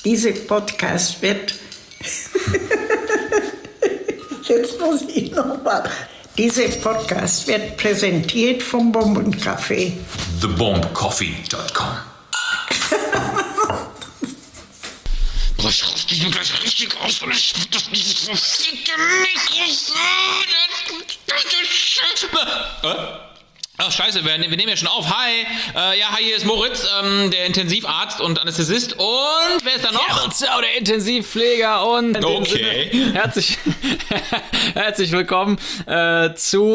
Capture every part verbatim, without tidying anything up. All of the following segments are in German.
Dieser Podcast wird... Jetzt muss ich nochmal... Dieser Podcast wird präsentiert vom Bombencafé. the bomb coffee dot com. Ich raste mich gleich richtig aus, weil ich das dieses verfickte Mikrofon. Ach scheiße, wir, wir nehmen ja schon auf. Hi, äh, ja, hi, hier ist Moritz, ähm, der Intensivarzt und Anästhesist. Und wer ist da noch? Herzau, der Intensivpfleger. Und in okay. dem Sinne, herzlich, herzlich willkommen äh, zu...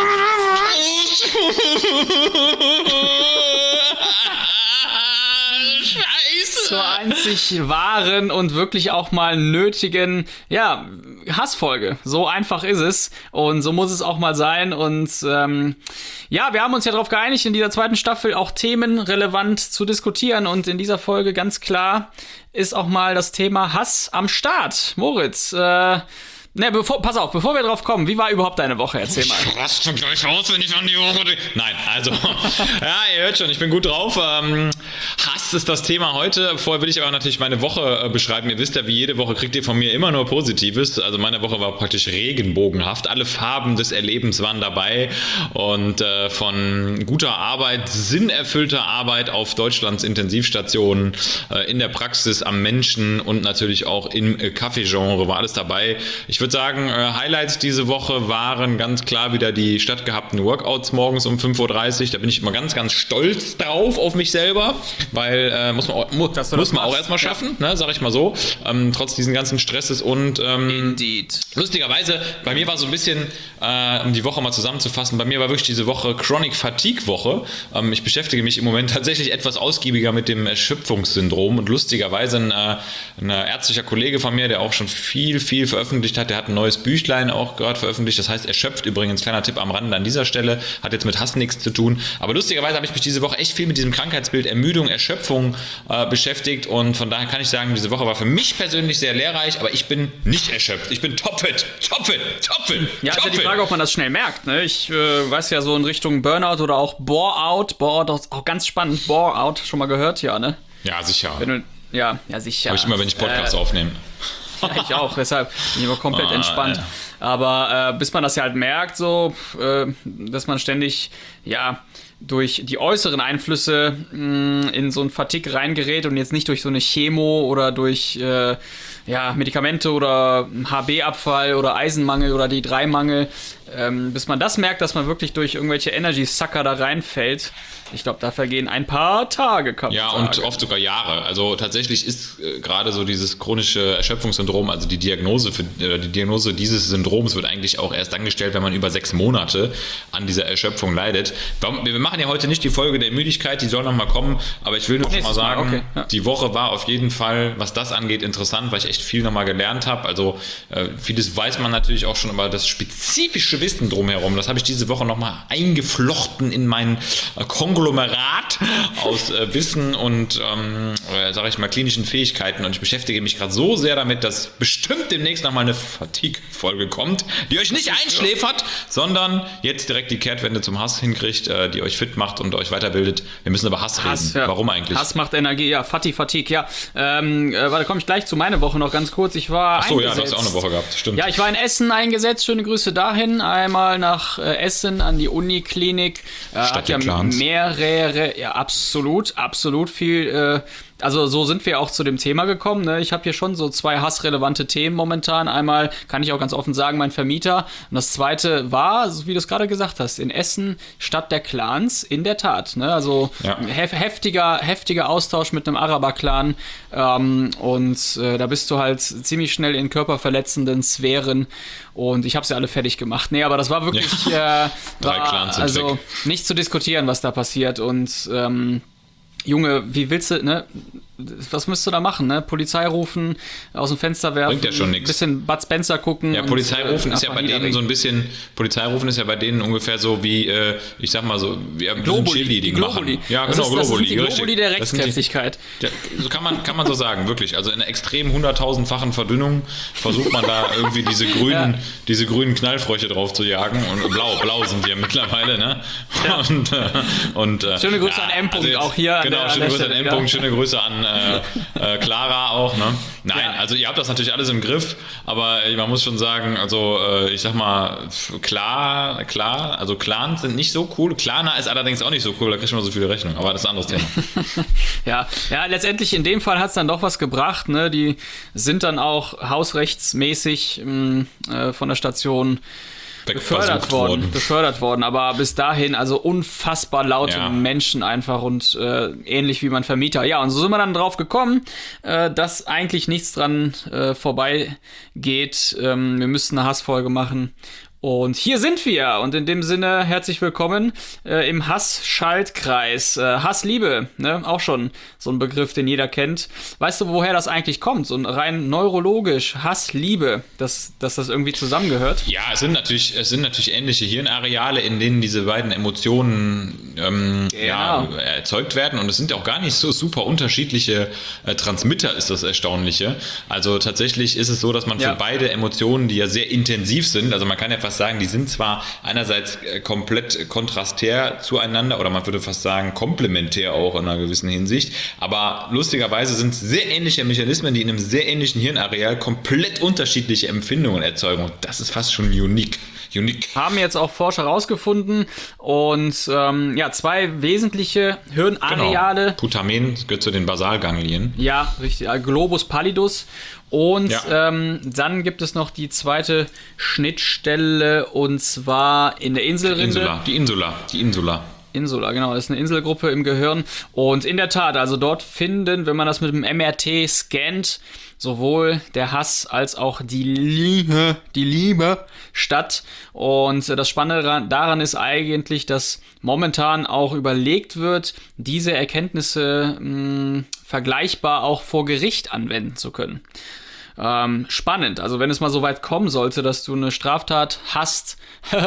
Scheiße. zur einzig wahren und wirklich auch mal nötigen, ja, Hassfolge. So einfach ist es und so muss es auch mal sein und ähm, ja, wir haben uns ja darauf geeinigt, in dieser zweiten Staffel auch Themen relevant zu diskutieren und in dieser Folge ganz klar ist auch mal das Thema Hass am Start. Moritz, äh, Ne, bevor, pass auf, bevor wir drauf kommen, wie war überhaupt deine Woche? Erzähl mal. Ich raste gleich aus, wenn ich an die Woche denke. Nein, also, ja, ihr hört schon, ich bin gut drauf. Ähm, Hass ist das Thema heute. Vorher will ich aber natürlich meine Woche äh, beschreiben. Ihr wisst ja, wie jede Woche kriegt ihr von mir immer nur Positives. Also meine Woche war praktisch regenbogenhaft. Alle Farben des Erlebens waren dabei. Und äh, von guter Arbeit, sinnerfüllter Arbeit auf Deutschlands Intensivstationen, äh, in der Praxis, am Menschen und natürlich auch im äh, Kaffeegenre war alles dabei. Ich würde sagen, Highlights diese Woche waren ganz klar wieder die stattgehabten Workouts morgens um fünf Uhr dreißig. Da bin ich immer ganz, ganz stolz drauf auf mich selber, weil äh, muss man auch, mu- muss man auch erstmal schaffen, ja. ne, sag ich mal so, ähm, trotz diesen ganzen Stresses und ähm, Indeed. Lustigerweise, bei mir war so ein bisschen, äh, um die Woche mal zusammenzufassen, bei mir war wirklich diese Woche Chronic Fatigue Woche. Ähm, ich beschäftige mich im Moment tatsächlich etwas ausgiebiger mit dem Erschöpfungssyndrom und lustigerweise ein, äh, ein ärztlicher Kollege von mir, der auch schon viel, viel veröffentlicht hat, der hat ein neues Büchlein auch gerade veröffentlicht, das heißt Erschöpft, übrigens, kleiner Tipp am Rande an dieser Stelle, hat jetzt mit Hass nichts zu tun, aber lustigerweise habe ich mich diese Woche echt viel mit diesem Krankheitsbild Ermüdung, Erschöpfung äh, beschäftigt und von daher kann ich sagen, diese Woche war für mich persönlich sehr lehrreich, aber ich bin nicht erschöpft, ich bin topfit, topfit, topfit. Ja, ist ja die Frage, ob man das schnell merkt, ne? Ich äh, weiß ja so in Richtung Burnout oder auch Bore-out, Bore-out ist auch ganz spannend, Bore-out, schon mal gehört, ja, ne? Ja, sicher. Wenn du, ja, ja, sicher. Habe ich immer, wenn ich Podcasts äh, aufnehme. Ja, ich auch, deshalb bin ich immer komplett ah, entspannt. Ja. Aber äh, bis man das ja halt merkt, so, äh, dass man ständig, ja, durch die äußeren Einflüsse mh, in so ein Fatigue reingerät und jetzt nicht durch so eine Chemo oder durch äh, ja, Medikamente oder H B-Abfall oder Eisenmangel oder D drei Mangel, ähm, bis man das merkt, dass man wirklich durch irgendwelche Energy-Sucker da reinfällt. Ich glaube, da vergehen ein paar Tage, kann man Ja, sagen. und oft sogar Jahre. Also tatsächlich ist äh, gerade so dieses chronische Erschöpfungssyndrom, also die Diagnose für äh, die Diagnose dieses Syndroms wird eigentlich auch erst dann gestellt, wenn man über sechs Monate an dieser Erschöpfung leidet. Wir machen ja heute nicht die Folge der Müdigkeit, die soll noch mal kommen, aber ich will nur schon mal sagen, okay, ja. Die Woche war auf jeden Fall, was das angeht, interessant, weil ich echt viel noch mal gelernt habe. Also äh, vieles weiß man natürlich auch schon, aber das spezifische Wissen drumherum, das habe ich diese Woche noch mal eingeflochten in mein äh, Konglomerat aus äh, Wissen und, ähm, äh, sage ich mal, klinischen Fähigkeiten. Und ich beschäftige mich gerade so sehr damit, dass bestimmt demnächst nochmal eine Fatigue-Folge kommt, die euch nicht einschläfert, sondern jetzt direkt die Kehrtwende zum Hass hinkriegt, äh, die euch fit macht und euch weiterbildet. Wir müssen über Hass, Hass reden. Ja. Warum eigentlich? Hass macht Energie, ja, Fati, Fatigue, ja. Ähm, äh, warte, komme ich gleich zu meiner Woche noch ganz kurz. Ich war Ach so, eingesetzt. ja, du hast auch eine Woche gehabt, stimmt. Ja, ich war in Essen eingesetzt, schöne Grüße dahin. Einmal nach äh, Essen an die Uniklinik. Äh, Stadt hat der ja Clans. mehrere, ja, absolut, absolut viel, äh, also so sind wir auch zu dem Thema gekommen. Ne? Ich habe hier schon so zwei hassrelevante Themen momentan. Einmal kann ich auch ganz offen sagen, mein Vermieter. Und das zweite war, so wie du es gerade gesagt hast, in Essen, Stadt der Clans, in der Tat. Ne? Also ja. hef- heftiger, heftiger Austausch mit einem Araber-Clan. Ähm, und äh, da bist du halt ziemlich schnell in körperverletzenden Sphären. Und ich habe sie alle fertig gemacht. Nee, aber das war wirklich ja. äh, Drei war, Clans sind also weg. nicht zu diskutieren, was da passiert. Und ähm, Junge, wie willst du, ne? Was müsst du da machen, ne? Polizei rufen, aus dem Fenster werfen, Bringt ja schon nichts. Bisschen Bud Spencer gucken. Ja, Polizei rufen ist ja bei denen so ein bisschen, Polizei rufen ist ja bei denen ungefähr so wie, äh, ich sag mal so, wie ein Globuli, Chili, die Globuli. machen. Ja, das genau, ist, das Globuli. ist die Globuli der Das sind die- Rechtskräftigkeit. Ja, so kann man, kann man so sagen, wirklich. Also in einer extrem hunderttausendfachen Verdünnung versucht man da irgendwie diese grünen, Ja. diese grünen Knallfrösche drauf zu jagen. Und blau, blau sind die ja mittlerweile, ne? Ja. Und, äh, und, äh, Schöne Grüße ja, an M. also jetzt- auch hier an Genau, der- an schöne der Grüße an Stelle, M. ja. Schöne Grüße an äh, äh, Clara auch, ne? Nein, Ja. also ihr habt das natürlich alles im Griff, aber man muss schon sagen, also äh, ich sag mal, klar, klar, also Clans sind nicht so cool. Klarna ist allerdings auch nicht so cool, da kriegt man so viele Rechnungen, aber das ist ein anderes Thema. Ja, ja, letztendlich in dem Fall hat es dann doch was gebracht. Ne? Die sind dann auch hausrechtsmäßig mh, äh, von der Station befördert worden, worden. befördert worden, aber bis dahin also unfassbar laute Ja. Menschen einfach und äh, ähnlich wie mein Vermieter. Ja, und so sind wir dann drauf gekommen, äh, dass eigentlich nichts dran äh, vorbeigeht. Ähm, wir müssten eine Hassfolge machen. Und hier sind wir. Und in dem Sinne herzlich willkommen äh, im Hass-Schaltkreis. Äh, Hassliebe, ne? Auch schon so ein Begriff, den jeder kennt. Weißt du, woher das eigentlich kommt? So ein rein neurologisch, Hassliebe, dass, dass das irgendwie zusammengehört? Ja, es sind natürlich, es sind natürlich ähnliche Hirnareale, in denen diese beiden Emotionen ähm, Genau. ja, erzeugt werden. Und es sind auch gar nicht so super unterschiedliche äh, Transmitter, ist das Erstaunliche. Also tatsächlich ist es so, dass man Ja. für beide Emotionen, die ja sehr intensiv sind, also man kann ja fast sagen, die sind zwar einerseits äh, komplett kontrastär zueinander oder man würde fast sagen komplementär auch in einer gewissen Hinsicht, aber lustigerweise sind es sehr ähnliche Mechanismen, die in einem sehr ähnlichen Hirnareal komplett unterschiedliche Empfindungen erzeugen. Und das ist fast schon unique. Unique. Haben jetzt auch Forscher rausgefunden und ähm, ja, zwei wesentliche Hirnareale. Genau. Putamen gehört zu den Basalganglien. Ja, richtig. äh, Globus pallidus. Und Ja. ähm, dann gibt es noch die zweite Schnittstelle und zwar in der Inselrinde. Insula, die Insula, die Insula. Insula, genau, das ist eine Inselgruppe im Gehirn. Und in der Tat, also dort finden, wenn man das mit dem M R T scannt, sowohl der Hass als auch die Liebe, die Liebe statt. Und das Spannende daran ist eigentlich, dass momentan auch überlegt wird, diese Erkenntnisse mh, vergleichbar auch vor Gericht anwenden zu können. Ähm, spannend, also wenn es mal so weit kommen sollte, dass du eine Straftat hast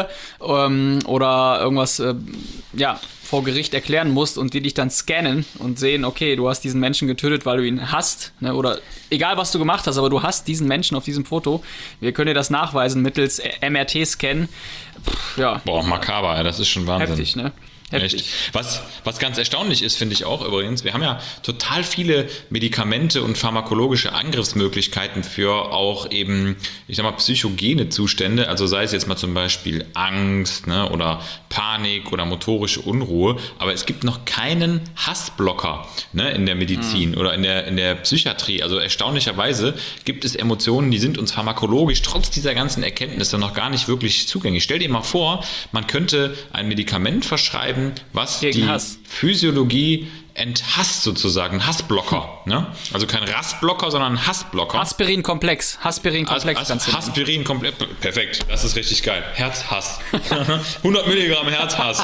ähm, oder irgendwas äh, ja, vor Gericht erklären musst und die dich dann scannen und sehen, okay, du hast diesen Menschen getötet, weil du ihn hasst, ne, oder egal was du gemacht hast, aber du hast diesen Menschen auf diesem Foto, wir können dir das nachweisen mittels M R T-Scan. Ja, Boah, makaber, ey, das ist schon Wahnsinn. heftig, ne? Heftig. Echt. Was, was ganz erstaunlich ist, finde ich auch übrigens, wir haben ja total viele Medikamente und pharmakologische Angriffsmöglichkeiten für auch eben, ich sag mal, psychogene Zustände, also sei es jetzt mal zum Beispiel Angst, ne, oder Panik oder motorische Unruhe, aber es gibt noch keinen Hassblocker, ne, in der Medizin mhm. oder in der, in der Psychiatrie. Also erstaunlicherweise gibt es Emotionen, die sind uns pharmakologisch trotz dieser ganzen Erkenntnisse noch gar nicht wirklich zugänglich. Stell dir mal vor, man könnte ein Medikament verschreiben, was Gegen die Hass. Physiologie enthasst sozusagen, ein Hassblocker. Ne? Also kein Rastblocker, sondern ein Hassblocker. Aspirin-Komplex. Aspirin-Komplex. As, kannst du As, Aspirin komplett. Perfekt, das ist richtig geil. Herzhass. hundert Milligramm Herzhass.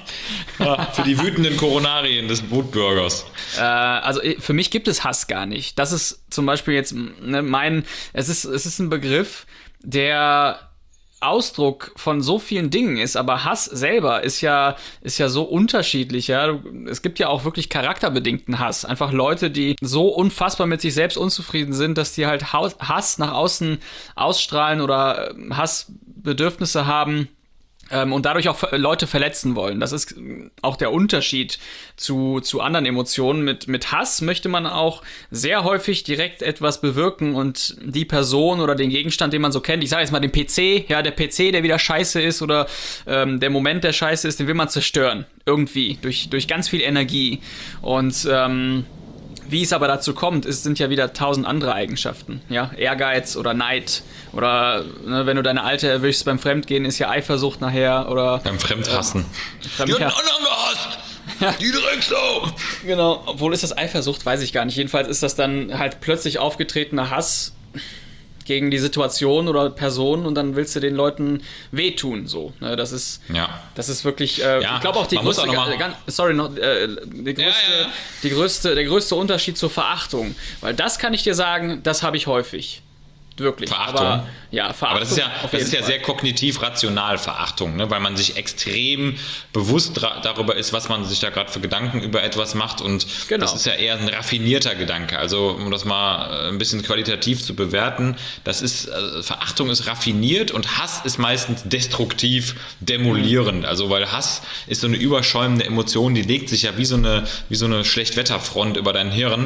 Ja, für die wütenden Koronarien des Wutbürgers. Äh, also für mich gibt es Hass gar nicht. Das ist zum Beispiel jetzt ne, mein, es ist, es ist ein Begriff, der Ausdruck von so vielen Dingen ist, aber Hass selber ist ja, ist ja so unterschiedlich, ja. Es gibt ja auch wirklich charakterbedingten Hass. Einfach Leute, die so unfassbar mit sich selbst unzufrieden sind, dass die halt Hass nach außen ausstrahlen oder Hassbedürfnisse haben, ähm, und dadurch auch Leute verletzen wollen. Das ist auch der Unterschied zu, zu anderen Emotionen. Mit, mit Hass möchte man auch sehr häufig direkt etwas bewirken und die Person oder den Gegenstand, den man so kennt, ich sage jetzt mal den P C, ja, der P C, der wieder scheiße ist oder ähm, der Moment, der scheiße ist, den will man zerstören. Irgendwie, durch, durch ganz viel Energie. Und ähm, wie es aber dazu kommt, es sind ja wieder tausend andere Eigenschaften. Ja? Ehrgeiz oder Neid. Oder ne, wenn du deine Alte erwischst beim Fremdgehen, ist ja Eifersucht nachher. Oder beim Fremdhassen. Äh, Fremd- Die hat einen anderen gehasst! Ja. Die Drecksau! Genau, obwohl ist das Eifersucht, weiß ich gar nicht. Jedenfalls ist das dann halt plötzlich aufgetretener Hass gegen die Situation oder Person und dann willst du den Leuten wehtun, so. Ne, das ist, ja. das ist wirklich, äh, ja, ich glaube auch die größte, auch noch ganz, sorry, noch, äh, die größte, ja, ja, ja. die größte, der größte Unterschied zur Verachtung, weil das kann ich dir sagen, das habe ich häufig. Wirklich. Verachtung. Aber, ja, Verachtung. Aber das ist ja, das ist ja sehr kognitiv rational Verachtung, ne? Weil man sich extrem bewusst dra- darüber ist, was man sich da gerade für Gedanken über etwas macht und genau. Das ist ja eher ein raffinierter Gedanke. Also um das mal ein bisschen qualitativ zu bewerten, das ist, also Verachtung ist raffiniert und Hass ist meistens destruktiv, demolierend. Also weil Hass ist so eine überschäumende Emotion, die legt sich ja wie so eine, wie so eine Schlechtwetterfront über dein Hirn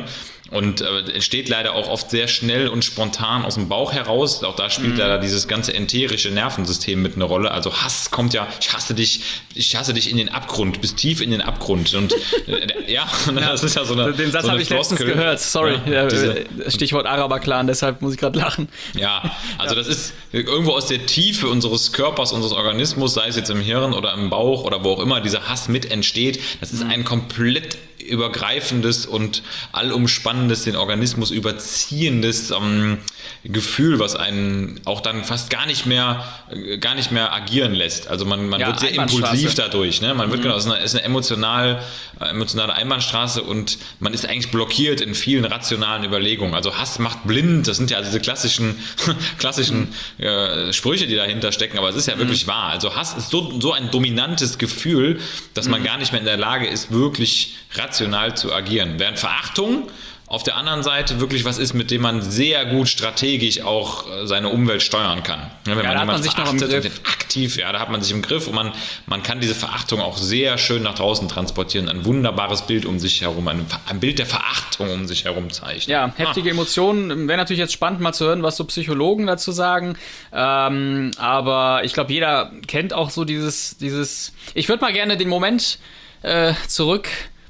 und äh, entsteht leider auch oft sehr schnell und spontan aus dem Bauch heraus. Auch da spielt mhm. leider dieses ganze enterische Nervensystem mit eine Rolle. Also Hass kommt ja, ich hasse dich, ich hasse dich in den Abgrund, bis tief in den Abgrund. Und äh, ja, das ist ja so eine Den Satz so habe ich letztens gehört, sorry, ja, ja, diese, Stichwort Araber-Clan, deshalb muss ich gerade lachen. Ja, also ja. das ist irgendwo aus der Tiefe unseres Körpers, unseres Organismus, sei es jetzt im Hirn oder im Bauch oder wo auch immer dieser Hass mit entsteht. Das ist ein komplett übergreifendes und allumspannendes, den Organismus überziehendes ähm, Gefühl, was einen auch dann fast gar nicht mehr gar nicht mehr agieren lässt. Also man, man ja, wird sehr impulsiv dadurch. Ne? Man wird mhm. genau, es ist eine, ist eine emotional, emotionale Einbahnstraße und man ist eigentlich blockiert in vielen rationalen Überlegungen. Also Hass macht blind, das sind ja diese klassischen, klassischen mhm. äh, Sprüche, die dahinter stecken, aber es ist ja mhm. wirklich wahr. Also Hass ist so, so ein dominantes Gefühl, dass man mhm. gar nicht mehr in der Lage ist, wirklich rational zu agieren. Während Verachtung auf der anderen Seite wirklich was ist, mit dem man sehr gut strategisch auch seine Umwelt steuern kann. Wenn ja, man da hat man sich noch im Griff. Aktiv, ja, da hat man sich im Griff und man, man kann diese Verachtung auch sehr schön nach draußen transportieren, ein wunderbares Bild um sich herum, ein, ein Bild der Verachtung um sich herum zeichnen. Ja, heftige ah. Emotionen. Wäre natürlich jetzt spannend mal zu hören, was so Psychologen dazu sagen, ähm, aber ich glaube, jeder kennt auch so dieses, dieses ich würde mal gerne den Moment äh, zurück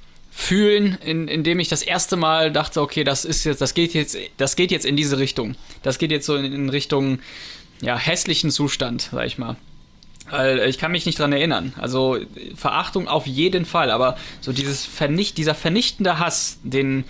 fühlen, in, indem ich das erste Mal dachte, okay, das ist jetzt, das geht jetzt, das geht jetzt in diese Richtung. Das geht jetzt so in, in Richtung, ja, hässlichen Zustand, sag ich mal. Weil ich kann mich nicht dran erinnern. Also Verachtung auf jeden Fall, aber so dieses Vernicht, dieser vernichtende Hass, den,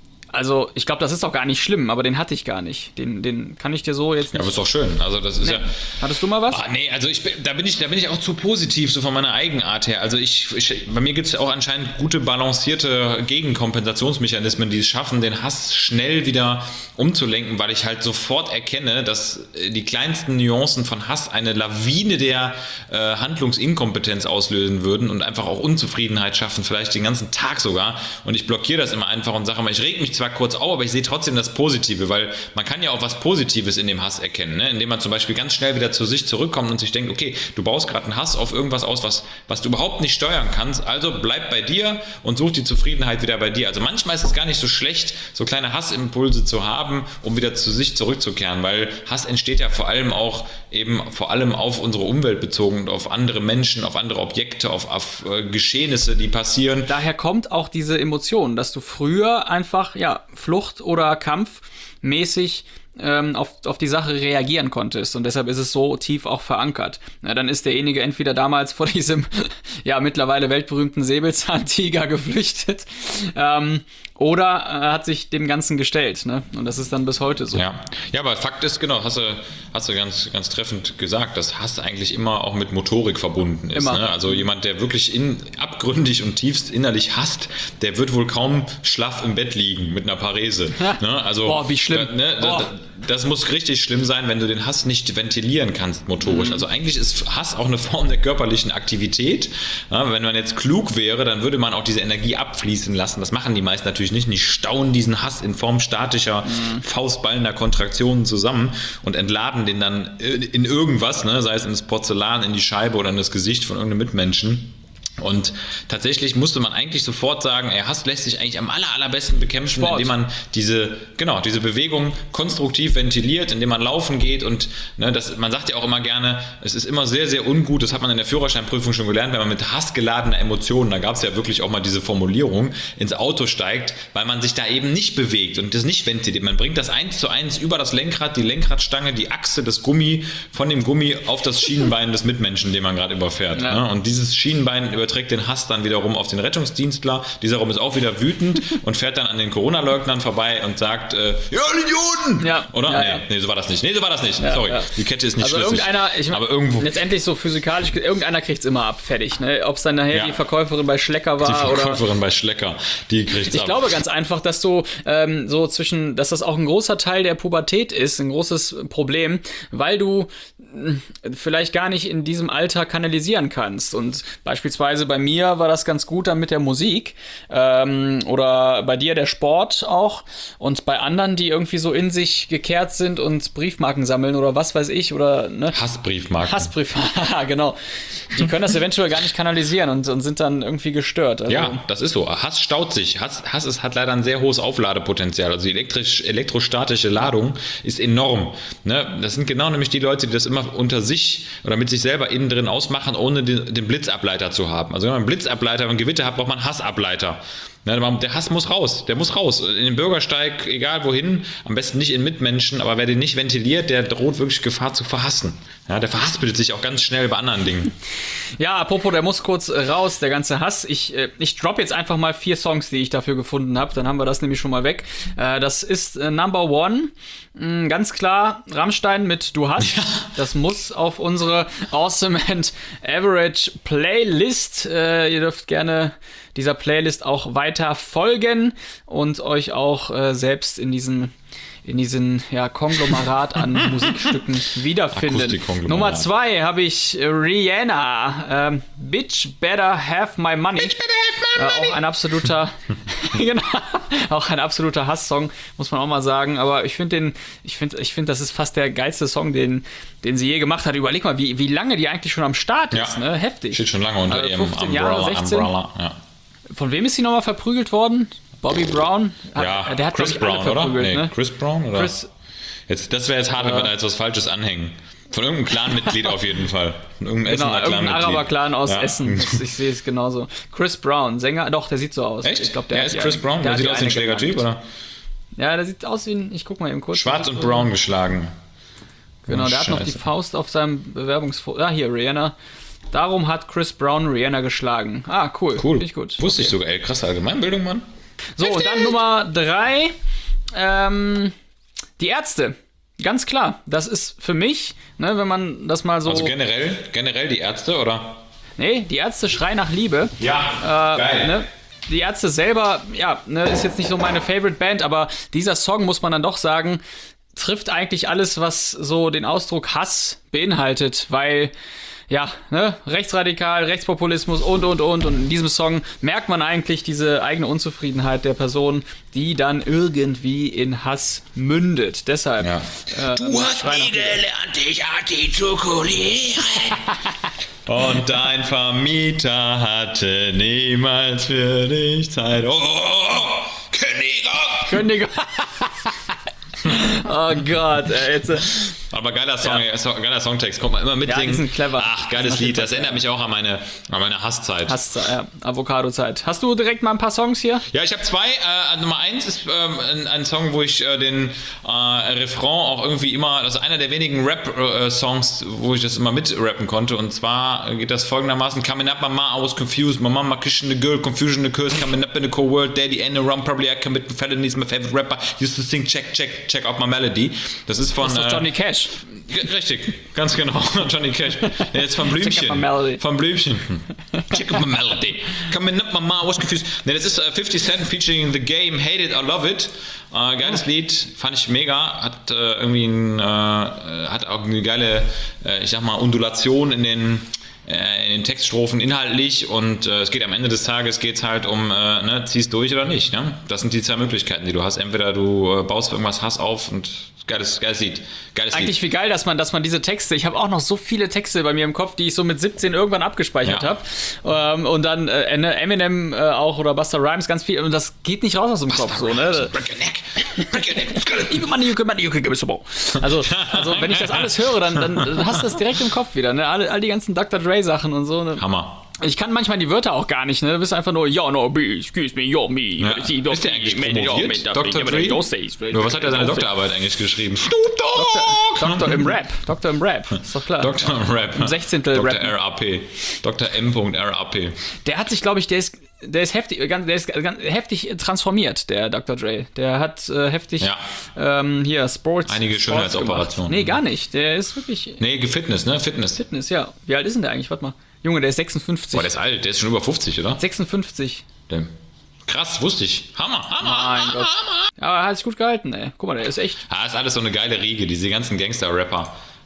also ich glaube, das ist auch gar nicht schlimm, aber den hatte ich gar nicht. Den, den kann ich dir so jetzt nicht. Ja, aber ist doch schön. Also das ist nee. ja. Hattest du mal was? Oh, nee, also ich bin, da bin ich, da bin ich auch zu positiv so von meiner Eigenart her. Also ich, ich bei mir gibt es auch anscheinend gute balancierte Gegenkompensationsmechanismen, die es schaffen, den Hass schnell wieder umzulenken, weil ich halt sofort erkenne, dass die kleinsten Nuancen von Hass eine Lawine der äh, Handlungsinkompetenz auslösen würden und einfach auch Unzufriedenheit schaffen, vielleicht den ganzen Tag sogar. Und ich blockiere das immer einfach und sage immer, ich reg mich zwar kurz auf, aber ich sehe trotzdem das Positive, weil man kann ja auch was Positives in dem Hass erkennen, ne? Indem man zum Beispiel ganz schnell wieder zu sich zurückkommt und sich denkt, okay, du baust gerade einen Hass auf irgendwas aus, was, was du überhaupt nicht steuern kannst, also bleib bei dir und such die Zufriedenheit wieder bei dir. Also manchmal ist es gar nicht so schlecht, so kleine Hassimpulse zu haben, um wieder zu sich zurückzukehren, weil Hass entsteht ja vor allem auch eben vor allem auf unsere Umwelt bezogen und auf andere Menschen, auf andere Objekte, auf, auf äh, Geschehnisse, die passieren. Daher kommt auch diese Emotion, dass du früher einfach, ja, Flucht- oder Kampfmäßig ähm, auf, auf die Sache reagieren konntest und deshalb ist es so tief auch verankert. Na, dann ist derjenige entweder damals vor diesem ja mittlerweile weltberühmten Säbelzahntiger geflüchtet ähm, oder er hat sich dem Ganzen gestellt, ne? Und das ist dann bis heute so. Ja, ja, aber Fakt ist, genau, hast du, hast du ganz, ganz treffend gesagt, dass Hass eigentlich immer auch mit Motorik verbunden ist. Ne? Also jemand, der wirklich in, abgründig und tiefst innerlich hasst, der wird wohl kaum schlaff im Bett liegen mit einer Parese. Ne? Also, boah, wie schlimm. Da, ne, boah. Da, das muss richtig schlimm sein, wenn du den Hass nicht ventilieren kannst motorisch. Mhm. Also eigentlich ist Hass auch eine Form der körperlichen Aktivität. Ja, wenn man jetzt klug wäre, dann würde man auch diese Energie abfließen lassen. Das machen die meisten natürlich nicht. Die stauen diesen Hass in Form statischer, mhm. faustballender Kontraktionen zusammen und entladen den dann in irgendwas, ne? Sei es ins Porzellan, in die Scheibe oder in das Gesicht von irgendeinem Mitmenschen. Und tatsächlich musste man eigentlich sofort sagen, ey, Hass lässt sich eigentlich am aller, allerbesten bekämpfen, Sport. Indem man diese, genau, diese Bewegung konstruktiv ventiliert, indem man laufen geht und ne, das, man sagt ja auch immer gerne, es ist immer sehr, sehr ungut, das hat man in der Führerscheinprüfung schon gelernt, wenn man mit hassgeladener Emotionen, da gab es ja wirklich auch mal diese Formulierung, ins Auto steigt, weil man sich da eben nicht bewegt und das nicht ventiliert. Man bringt das eins zu eins über das Lenkrad, die Lenkradstange, die Achse, das Gummi, von dem Gummi auf das Schienenbein des Mitmenschen, den man gerade überfährt. Ja. Ne? Und dieses Schienenbein über trägt den Hass dann wiederum auf den Rettungsdienstler. Dieser rum ist auch wieder wütend und fährt dann an den Corona-Leugnern vorbei und sagt, äh, ja, Idioten! Ja, oder? Ja, nee, ja. nee, so war das nicht. Nee, so war das nicht. Ja, Sorry, ja. die Kette ist nicht also schlüssig. Irgendeiner, ich mein, aber irgendwo. Letztendlich so physikalisch, irgendeiner kriegt es immer ab, fertig. Ne? Ob es dann nachher ja. die Verkäuferin bei Schlecker war die oder... Die Verkäuferin bei Schlecker, die kriegt es Ich ab. glaube ganz einfach, dass du ähm, so zwischen, dass das auch ein großer Teil der Pubertät ist, ein großes Problem, weil du vielleicht gar nicht in diesem Alter kanalisieren kannst. Und beispielsweise bei mir war das ganz gut dann mit der Musik ähm, oder bei dir der Sport auch und bei anderen, die irgendwie so in sich gekehrt sind und Briefmarken sammeln oder was weiß ich oder ne? Hassbriefmarken. Hassbriefmarken, genau. Die können das eventuell gar nicht kanalisieren und, und sind dann irgendwie gestört. Also, Ja, das ist so. Hass staut sich. Hass, Hass ist, hat leider ein sehr hohes Aufladepotenzial. Also die elektrisch, elektrostatische Ladung ist enorm. Ne? Das sind genau nämlich die Leute, die das immer unter sich oder mit sich selber innen drin ausmachen, ohne den, den Blitzableiter zu haben. Also wenn man einen Blitzableiter und Gewitter hat, braucht man einen Hassableiter. Ne? Der Hass muss raus. Der muss raus. In den Bürgersteig, egal wohin, am besten nicht in Mitmenschen, aber wer den nicht ventiliert, der droht wirklich Gefahr zu verhassen. Ja, der verhaspelt sich auch ganz schnell bei anderen Dingen. Ja, apropos, der muss kurz raus, der ganze Hass. Ich, äh, ich drop jetzt einfach mal vier Songs, die ich dafür gefunden habe. Dann haben wir das nämlich schon mal weg. Äh, das ist äh, Number One. Mm, ganz klar, Rammstein mit Du hast. Ja. Das muss auf unsere Awesome and Average Playlist. Äh, ihr dürft gerne dieser Playlist auch weiter folgen und euch auch äh, selbst in diesen in diesen ja, Konglomerat an Musikstücken wiederfinden. Nummer zwei habe ich Rihanna, ähm, Bitch Better Have My Money. Bitch Better Have My Money. Äh, auch ein absoluter, genau, auch ein absoluter Hasssong, muss man auch mal sagen. Aber ich finde den, ich finde, ich finde, das ist fast der geilste Song, den, den sie je gemacht hat. Überleg mal, wie, wie lange die eigentlich schon am Start ist, ja. ne? Heftig. Steht schon lange unter also ihrem fünfzehn Umbrella, Jahre, sechzehn. Umbrella, ja. Von wem ist sie nochmal verprügelt worden? Bobby Brown? Hat, Ja, der hat Chris ich, Brown, oder? Nee, ne? Chris Brown, oder? Chris, jetzt, das wäre jetzt hart, wenn wir da jetzt was Falsches anhängen. Von irgendeinem Clanmitglied auf jeden Fall. Von irgendeinem genau, Essener irgendein Clanmitglied. Araber-Clan aus Ja. Essen. Ich sehe es genauso. Chris Brown, Sänger, doch, der sieht so aus. Echt? Ich glaub, der ja, hat ist die Chris eine- Brown? Der hat sieht die aus wie ein eine Schlägertyp, genannt. oder? Ja, der sieht aus wie ein, ich guck mal eben kurz. Schwarz und braun geschlagen. Genau, Oh, der hat noch die Scheiße. Faust auf seinem Bewerbungsfoto. Ah, hier, Rihanna. Darum hat Chris Brown Rihanna geschlagen. Ah, cool. Cool. Finde ich gut. Wusste ich sogar. Ey, krasse Allgemeinbildung, Mann. So, und dann Nummer drei. Ähm, die Ärzte. Ganz klar. Das ist für mich, ne, wenn man das mal so. Also generell, generell die Ärzte, oder? Nee, die Ärzte schreien nach Liebe. Ja, Äh, geil. ne? Die Ärzte selber, ja, ne, ist jetzt nicht so meine Favorite Band, aber dieser Song, muss man dann doch sagen, trifft eigentlich alles, was so den Ausdruck Hass beinhaltet, weil, ja, ne, rechtsradikal, Rechtspopulismus und, und, und. Und in diesem Song merkt man eigentlich diese eigene Unzufriedenheit der Person, die dann irgendwie in Hass mündet. Deshalb. Ja. Äh, Du hast Schrei nach nie Liebe. gelernt, dich artikulieren. Und dein Vermieter hatte niemals für dich Zeit. Oh, oh, oh. Kündigung! Kündigung. Oh Gott, ey, jetzt. äh, Aber geiler Song, Ja. ey, so- geiler Songtext. Kommt mal immer Ja, mitsingen. die sind clever. Ach, Die geiles sind Lied. Das clever, erinnert mich auch an meine, an meine Hasszeit. Hast ja, Avocado-Zeit. Hast du direkt mal ein paar Songs hier? Ja, ich habe zwei. Äh, Nummer eins ist ähm, ein, ein Song, wo ich äh, den äh, Refrain auch irgendwie immer, das ist einer der wenigen Rap-Songs, wo ich das immer mitrappen konnte. Und zwar geht das folgendermaßen: Coming up, my ma, I was confused. My mama kissing the girl, confusion the curse. Coming up in the cold world, daddy ain't around. Probably I commit felonies. My favorite rapper used to sing, check, check, check out my melody. Das ist von. Das ist doch äh, Johnny Cash. G- Richtig, ganz genau. Johnny Cash. Ja, jetzt von Check Blümchen. out my melody. Von Blümchen. Check out my melody. Coming up, my ma was confused. Ne, das ist äh, fifty Cent featuring The Game, Hate It or Love It. Äh, geiles Lied, fand ich mega. Hat äh, irgendwie ein, äh, hat auch eine geile, äh, ich sag mal, Undulation in den äh, in den Textstrophen inhaltlich und äh, es geht am Ende des Tages geht's halt um, äh, ne, ziehst durch oder nicht. Ne? Das sind die zwei Möglichkeiten, die du hast. Entweder du äh, baust irgendwas Hass auf und geiles, geiles Lied. Geiles Eigentlich Lied. wie geil, dass man, dass man diese Texte, ich habe auch noch so viele Texte bei mir im Kopf, die ich so mit siebzehn irgendwann abgespeichert Ja. habe. Ähm, und dann äh, ne, Eminem äh, auch oder Busta Rhymes, ganz viel. Und das geht nicht raus aus dem Kopf. So, ne? Break your neck. Break your neck. You can money, you can money, you can give me some more. Also, also wenn ich das alles höre, dann, dann hast du das direkt im Kopf wieder. Ne? All, all die ganzen Doktor Dre Sachen und so. Ne? Hammer. Ich kann manchmal die Wörter auch gar nicht, ne? Du bist einfach nur, ja, no, be, excuse me, yo, me. Ja. Ist der eigentlich promoviert, Doktor Dre? Nur was hat er seine Doktorarbeit eigentlich geschrieben? Snoop Dogg! Doktor im Rap. Doktor im Rap. Ist doch klar. Doktor im Rap. Im Sechzehntel Doktor Rap. R A P. Doktor M R A P. Der hat sich, glaube ich, der ist, der ist heftig, ganz, der ist ganz heftig transformiert, der Doktor Dre. Der hat äh, heftig Ja. ähm, hier Sports. Einige Sports Schönheitsoperationen. gemacht. Nee, gar nicht. Der ist wirklich Nee, Fitness, ne? Fitness. Fitness, ja. Wie alt ist denn der eigentlich? Warte mal. Junge, der ist sechsundfünfzig. Boah, der ist alt. Der ist schon über fünfzig, oder? sechsundfünfzig. Der, krass, wusste ich. Hammer, Hammer, Mein Hammer, Gott. Hammer. Aber er hat sich gut gehalten, ey. Guck mal, der ist echt. Ah, ist alles so eine geile Riege, diese ganzen Gangster-Rapper.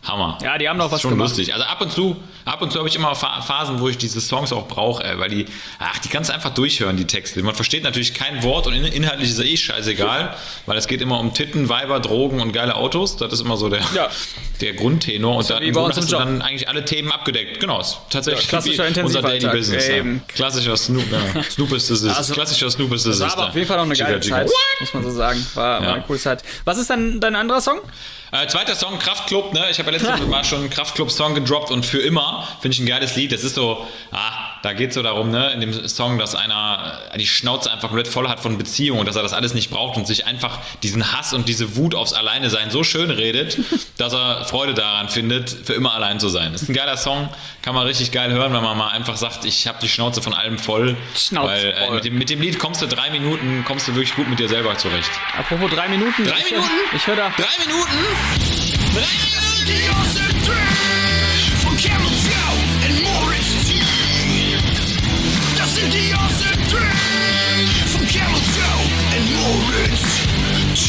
Hammer. Ja, die haben noch Das was ist schon gemacht. lustig. Also ab und zu, ab und zu habe ich immer Pha- Phasen, wo ich diese Songs auch brauche, ey, weil die, ach, die kannst du einfach durchhören, die Texte. Man versteht natürlich kein Wort und in, inhaltlich ist es eh scheißegal, weil es geht immer um Titten, Weiber, Drogen und geile Autos. Das ist immer so der, Ja. der Grundtenor. Und So dann, wie im bei Grunde uns im hast du Job. dann eigentlich alle Themen abgedeckt. Genau, ist tatsächlich Ja, klassischer wie unser Daily Intensivalltag. Business. Ja. Eben. Klassischer Snoop, ja. Snoop ist das ist. Also, Klassischer Snoop ist das Das war aber auf jeden Fall noch eine geile Zeit, muss man so sagen. War, war Ja. eine coole Zeit. Was ist dann dein anderer Song? Äh, zweiter Song, Kraftklub, ne? Ich habe ja letztes Mal schon einen Kraftklub-Song gedroppt und für immer finde ich ein geiles Lied. Das ist so, ah, da geht es so darum, ne, in dem Song, dass einer die Schnauze einfach komplett voll hat von Beziehungen und dass er das alles nicht braucht und sich einfach diesen Hass und diese Wut aufs Alleinesein so schön redet, dass er Freude daran findet, für immer allein zu sein. Das ist ein geiler Song, kann man richtig geil hören, wenn man mal einfach sagt, ich habe die Schnauze von allem voll. Schnauze weil äh, voll. mit, dem, mit dem Lied kommst du drei Minuten, kommst du wirklich gut mit dir selber zurecht. Apropos drei Minuten. Drei ich, Minuten? Ich höre da. Drei Minuten? Drei Minuten! Von Camel Joe and Morris T. Das sind die Awesome Three. Von Camel Joe and Morris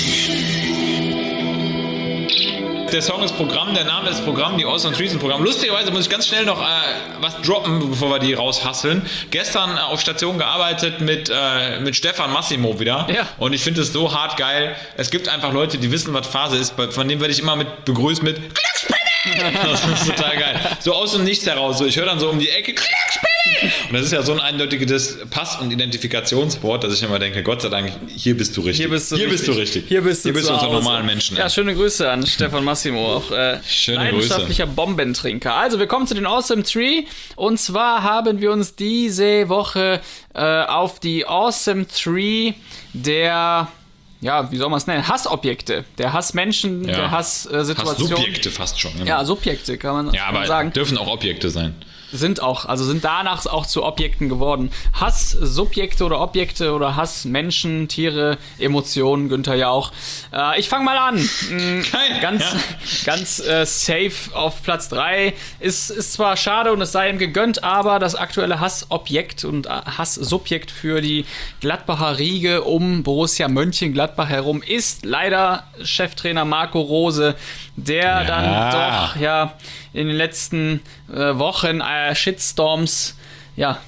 T. Der Song ist Programm, der Name ist Programm, die Awesome Trees sind Programm. Lustigerweise muss ich ganz schnell noch äh, was droppen, bevor wir die raushasseln. Gestern äh, auf Station gearbeitet mit, äh, mit Stefan Massimo wieder. Ja. Und ich finde es so hart geil. Es gibt einfach Leute, die wissen, was Phase ist. Von denen werde ich immer mit begrüßt mit Glückspilli! Das ist total geil. So aus dem Nichts heraus. So, ich höre dann so um die Ecke Glückspilli! Und das ist ja so ein eindeutiges Pass- und Identifikationswort, dass ich immer denke, Gott sei Dank, hier bist du richtig. Hier bist du hier richtig. Bist du richtig. Hier bist du, hier bist zu du unter Hause. normalen Menschen. Ja, schöne Grüße an Stefan Massimo, auch äh, Schöne leidenschaftlicher Bombentrinker. Also, wir kommen zu den Awesome Tree. Und zwar haben wir uns diese Woche äh, auf die Awesome Tree der, ja, wie soll man es nennen, Hassobjekte, der Hassmenschen, Ja. der Hasssituation. Subjekte fast schon. Genau. Ja, Subjekte kann man, Ja, kann man aber sagen. dürfen auch Objekte sein. Sind auch, also sind danach auch zu Objekten geworden. Hasssubjekte oder Objekte oder Hassmenschen, Tiere, Emotionen, Günther Jauch. Äh, ich fange mal an. Mm, Geil, Ganz, ja. ganz äh, safe auf Platz drei. Ist, ist zwar schade und es sei ihm gegönnt, aber das aktuelle Hassobjekt und äh, Hasssubjekt für die Gladbacher Riege um Borussia Mönchengladbach herum ist leider Cheftrainer Marco Rose, der Ja. dann doch, ja, in den letzten äh, Wochen äh, Shitstorms ja,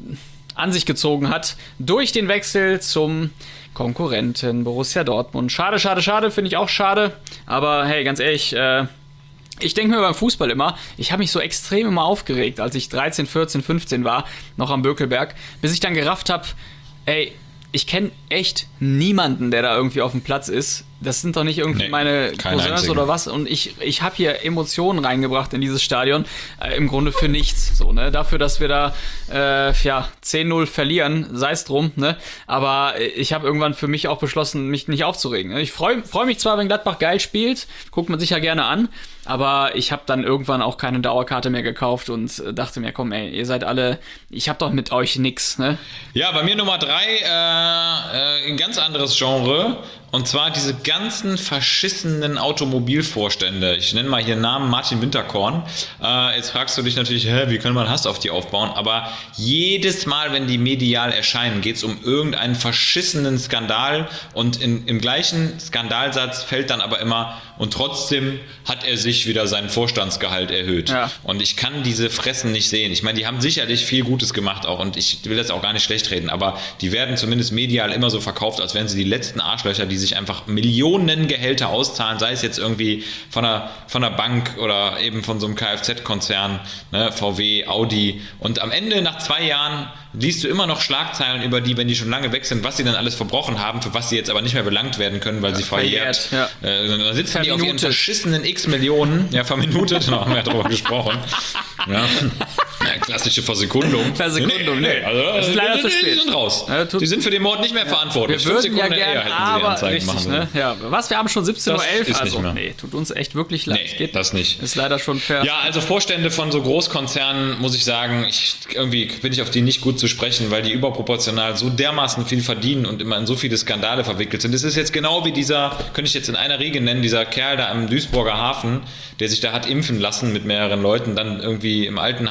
an sich gezogen hat durch den Wechsel zum Konkurrenten Borussia Dortmund. Schade, schade, schade, finde ich auch schade. Aber hey, ganz ehrlich, äh, ich denke mir beim Fußball immer, ich habe mich so extrem immer aufgeregt, als ich dreizehn, vierzehn, fünfzehn war, noch am Bökelberg, bis ich dann gerafft habe, ey, ich kenne echt niemanden, der da irgendwie auf dem Platz ist. Das sind doch nicht irgendwie Nee, meine keinen Cousins einzigen. oder was. Und ich, ich habe hier Emotionen reingebracht in dieses Stadion. Äh, Im Grunde für nichts. So, ne? Dafür, dass wir da äh, ja, zehn null verlieren, sei es drum. Ne? Aber ich habe irgendwann für mich auch beschlossen, mich nicht aufzuregen. Ne? Ich freue freu mich zwar, wenn Gladbach geil spielt, guckt man sich ja gerne an. Aber ich habe dann irgendwann auch keine Dauerkarte mehr gekauft und äh, dachte mir, komm ey, ihr seid alle, ich habe doch mit euch nix. Ne? Ja, bei mir Nummer drei, äh, äh, ein ganz anderes Genre. Und zwar diese ganzen verschissenen Automobilvorstände. Ich nenne mal hier Namen Martin Winterkorn. Äh, jetzt fragst du dich natürlich, hä, wie kann man Hass auf die aufbauen? Aber jedes Mal, wenn die medial erscheinen, geht es um irgendeinen verschissenen Skandal. Und in, im gleichen Skandalsatz fällt dann aber immer, und trotzdem hat er sich wieder seinen Vorstandsgehalt erhöht. Ja. Und ich kann diese Fressen nicht sehen. Ich meine, die haben sicherlich viel Gutes gemacht auch. Und ich will das auch gar nicht schlecht reden. Aber die werden zumindest medial immer so verkauft, als wären sie die letzten Arschlöcher, die sich einfach Millionen Gehälter auszahlen, sei es jetzt irgendwie von einer, von einer Bank oder eben von so einem Kfz-Konzern, ne, V W, Audi. Und am Ende, nach zwei Jahren, liest du immer noch Schlagzeilen über die, wenn die schon lange weg sind, was sie dann alles verbrochen haben, für was sie jetzt aber nicht mehr belangt werden können, weil sie verjährt. verjährt, ja. Äh, dann sitzen die auf ihren Verminutet. verschissenen x Millionen, ja, verminutet, da haben wir ja drüber gesprochen. Ja. Ja, klassische Versekundung. Versekundung, nee. nee. Also, Das ist leider die, zu die spät. sind raus. Ja, tut- die sind für den Mord nicht mehr verantwortlich. Wir Fünf würden ja Sekunden eher gerne, hätten sie die aber Anzeigen richtig, machen ne? sollen. Ja, was, wir haben schon siebzehn Uhr Das elf, ist also nicht mehr. nee, tut uns echt wirklich leid. Nee, Geht, das nicht. Ist leider schon fair. Ja, also Vorstände von so Großkonzernen, muss ich sagen, ich, irgendwie bin ich auf die nicht gut zu sprechen, weil die überproportional so dermaßen viel verdienen und immer in so viele Skandale verwickelt sind. Das ist jetzt genau wie dieser, könnte ich jetzt in einer Riege nennen, dieser Kerl da am Duisburger Hafen, der sich da hat impfen lassen mit mehreren Leuten, dann irgendwie im Altenheim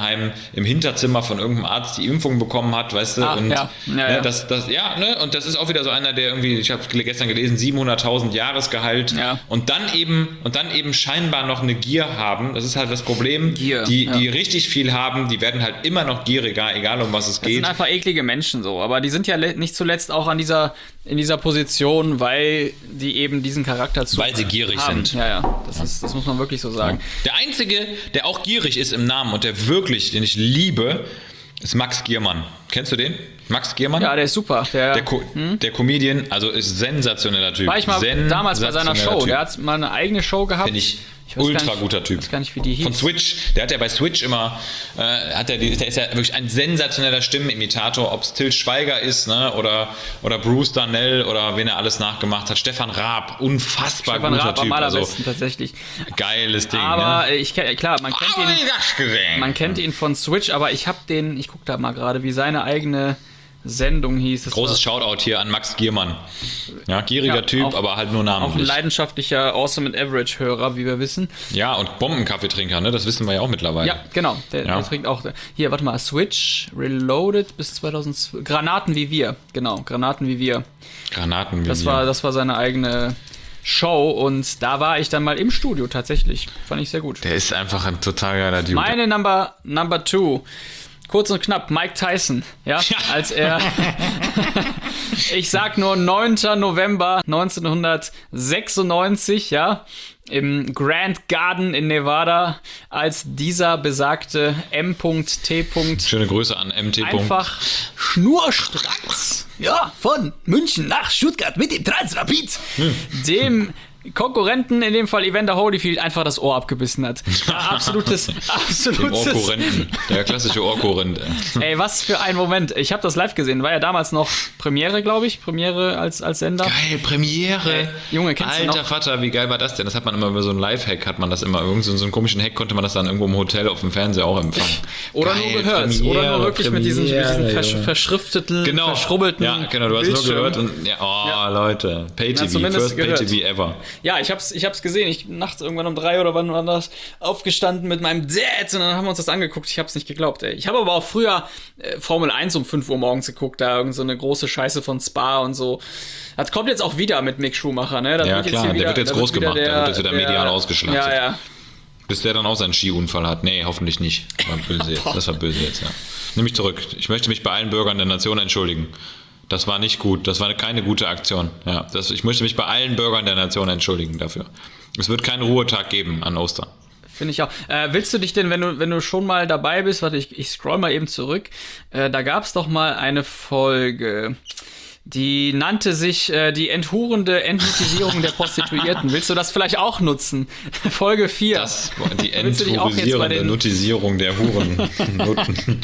im Hinterzimmer von irgendeinem Arzt die Impfung bekommen hat, weißt du? Ah, und ja. Ja, ne, ja. Das, das, ja, ne? Und das ist auch wieder so einer, der irgendwie, ich habe gestern gelesen, siebenhunderttausend Jahresgehalt Ja. und dann eben und dann eben scheinbar noch eine Gier haben. Das ist halt das Problem. Gier, die, ja. die richtig viel haben, die werden halt immer noch gieriger, egal um was es Das geht. sind einfach eklige Menschen so, aber die sind ja le- nicht zuletzt auch an dieser, in dieser Position, weil die eben diesen Charakter zu Weil sie gierig haben. sind. Ja, ja, das, ist, das muss man wirklich so sagen. Der Einzige, der auch gierig ist im Namen und der wirklich, den ich liebe, ist Max Giermann. Kennst du den? Max Giermann? Ja, der ist super. Der, der, Co- der Comedian, also ist sensationeller Typ. war ich mal damals bei seiner Sensationeller Show. Typ. Der hat mal eine eigene Show gehabt. Finde ich, Ich weiß ultra gar nicht, guter Typ. Ich weiß gar nicht, wie die hieß. Von Switch, der hat ja bei Switch immer, äh, hat er die, der ist ja wirklich ein sensationeller Stimmenimitator, ob es Till Schweiger ist, ne, oder, oder Bruce Darnell oder wen er alles nachgemacht hat. Stefan Raab, unfassbar Stefan guter Raab am Typ. Also, allerbesten tatsächlich. geiles Ding. Aber ne? ich kenn- klar, man kennt Hab ich ihn, das gesehen? man kennt ihn von Switch, aber ich habe den, ich gucke da mal gerade, wie seine eigene Sendung hieß. Das Großes war Shoutout hier an Max Giermann. Ja, gieriger Ja, Typ, auch- aber halt nur auch ein namentlich. leidenschaftlicher Awesome and Average Hörer, wie wir wissen. Ja, und Bombenkaffeetrinker, ne? Das wissen wir ja auch mittlerweile. Ja, genau. Der, Ja. der trinkt auch. Hier, warte mal. Switch Reloaded bis zweitausendzwölf. Granaten wie wir. Genau, Granaten wie wir. Granaten wie Das wir. war, das war seine eigene Show und da war ich dann mal im Studio tatsächlich. Fand ich sehr gut. Der ist einfach ein total geiler Dude. Meine Number, Number Two. Kurz und knapp, Mike Tyson, ja, als er, ich sag nur neunter November neunzehnhundertsechsundneunzig, ja, im Grand Garden in Nevada, als dieser besagte M T Schöne Grüße an M T. einfach schnurstracks, ja, von München nach Stuttgart mit dem Transrapid, dem Konkurrenten, in dem Fall Evander Holyfield, einfach das Ohr abgebissen hat. Ja, absolutes, Dem absolutes. Ohrkorrenten. Der klassische Ohrkorrent. Ey, was für ein Moment. Ich habe das live gesehen. War ja damals noch Premiere, glaube ich. Premiere als, als Sender. Geil, Premiere. Ey, Junge, kennst du Alter noch? Vater, wie geil war das denn? Das hat man immer über so einen Live-Hack, hat man das immer. Irgend so so einen komischen Hack konnte man das dann irgendwo im Hotel auf dem Fernseher auch empfangen. Oder Geil, nur gehört. Premiere, Oder nur wirklich mit diesen, mit diesen Premiere, versch Junge. verschrifteten, Genau. verschrubbelten Ja, genau, du hast Bildschirmen. nur gehört und ja, oh Ja. Leute, Pay-T V, zumindest first gehört. Pay-T V ever. Ja, ich hab's, ich hab's gesehen. Ich nachts irgendwann um drei oder wann war das aufgestanden mit meinem Dad und dann haben wir uns das angeguckt. Ich hab's nicht geglaubt, ey. Ich habe aber auch früher äh, Formel eins um fünf Uhr morgens geguckt, da irgend so eine große Scheiße von Spa und so. Das kommt jetzt auch wieder mit Mick Schumacher, ne? Das Ja, wird jetzt klar, hier der wieder, wird jetzt da groß wieder gemacht, der wird jetzt wieder medial ausgeschlachtet. Ja, ja. Bis der dann auch seinen Skiunfall hat. Nee, hoffentlich nicht. War böse jetzt. Das war böse jetzt, ja. Nimm mich zurück. Ich möchte mich bei allen Bürgern der Nation entschuldigen. Das war nicht gut. Das war keine gute Aktion. Ja, das, ich möchte mich bei allen Bürgern der Nation entschuldigen dafür. Es wird keinen Ruhetag geben an Ostern. Finde ich auch. Äh, willst du dich denn, wenn du, wenn du schon mal dabei bist, warte, ich, ich scroll mal eben zurück, äh, da gab es doch mal eine Folge, die nannte sich äh, die enthurende Entmutisierung der Prostituierten. Willst du das vielleicht auch nutzen? Folge vier. Das, die Willst du dich auch jetzt bei enthurisierende den- Notisierung der Huren. Noten.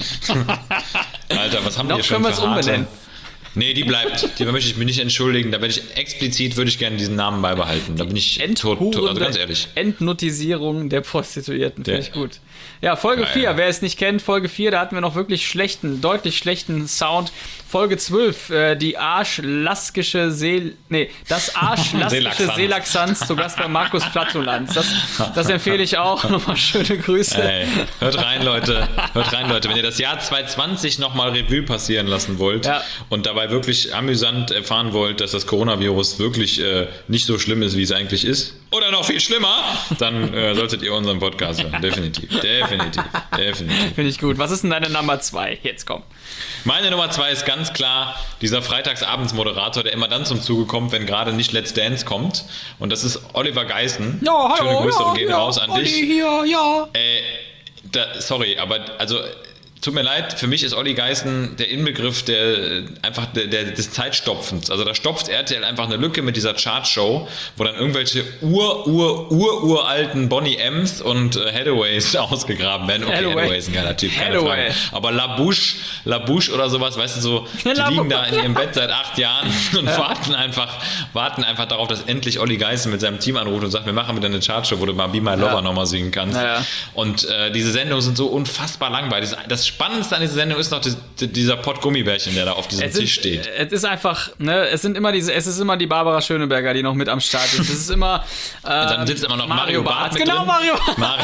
Alter, was haben wir Noch hier schon können wir für es harte- umbenennen. Nee, die bleibt. Die möchte ich mich nicht entschuldigen. Da werde ich explizit, würde ich gerne diesen Namen beibehalten. Da bin ich tot, tot, also ganz ehrlich. Entnotisierung der Prostituierten, finde Der- ich gut. Ja, Folge Geil. vier, wer es nicht kennt, Folge vier, da hatten wir noch wirklich schlechten, deutlich schlechten Sound. Folge zwölf, äh, die arschlaskische Seel... Nee, das arschlaskische Seelaxanz. Seelaxanz zu Gast bei Markus Flatulanz. Das, das empfehle ich auch. Nochmal schöne Grüße. Ey, hört rein, Leute. Hört rein, Leute. Wenn ihr das Jahr zwanzig zwanzig nochmal Revue passieren lassen wollt Ja. und dabei wirklich amüsant erfahren wollt, dass das Coronavirus wirklich äh, nicht so schlimm ist, wie es eigentlich ist, oder noch viel schlimmer, dann äh, solltet ihr unseren Podcast hören. Definitiv. Definitiv. Definitiv. Finde ich gut. Was ist denn deine Nummer zwei? Jetzt komm. Meine Nummer zwei ist ganz klar dieser Freitagsabendsmoderator, der immer dann zum Zuge kommt, wenn gerade nicht Let's Dance kommt. Und das ist Oliver Geißen. Schöne Grüße und gehen raus an dich. Hier, ja. Äh, da, sorry, aber also tut mir leid, für mich ist Olli Geißen der Inbegriff der einfach der, der, des Zeitstopfens. Also da stopft R T L einfach eine Lücke mit dieser Chartshow, wo dann irgendwelche ur, ur, ur, uralten Bonnie M's und äh, Hathaways ausgegraben werden. Okay, Hathaway. Hathaway ist ein geiler Typ, keine Hathaway. Frage. Aber LaBouche, LaBouche oder sowas, weißt du so, die La liegen Bouche. da in ihrem Bett seit acht Jahren und warten einfach, warten einfach darauf, dass endlich Olli Geißen mit seinem Team anruft und sagt, wir machen wieder eine Chartshow, wo du mal Be My Lover Ja. nochmal singen kannst. Ja, ja. Und äh, diese Sendungen sind so unfassbar langweilig. Das, das das Spannendste an dieser Sendung ist noch die, die, dieser Pott Gummibärchen, der da auf diesem Es sind- Tisch steht. Es ist einfach, ne, es sind immer diese, es ist immer die Barbara Schöneberger, die noch mit am Start ist. Es ist immer äh, Dann sitzt immer noch Mario Barth mit Genau, drin. Mario Barth. Mario,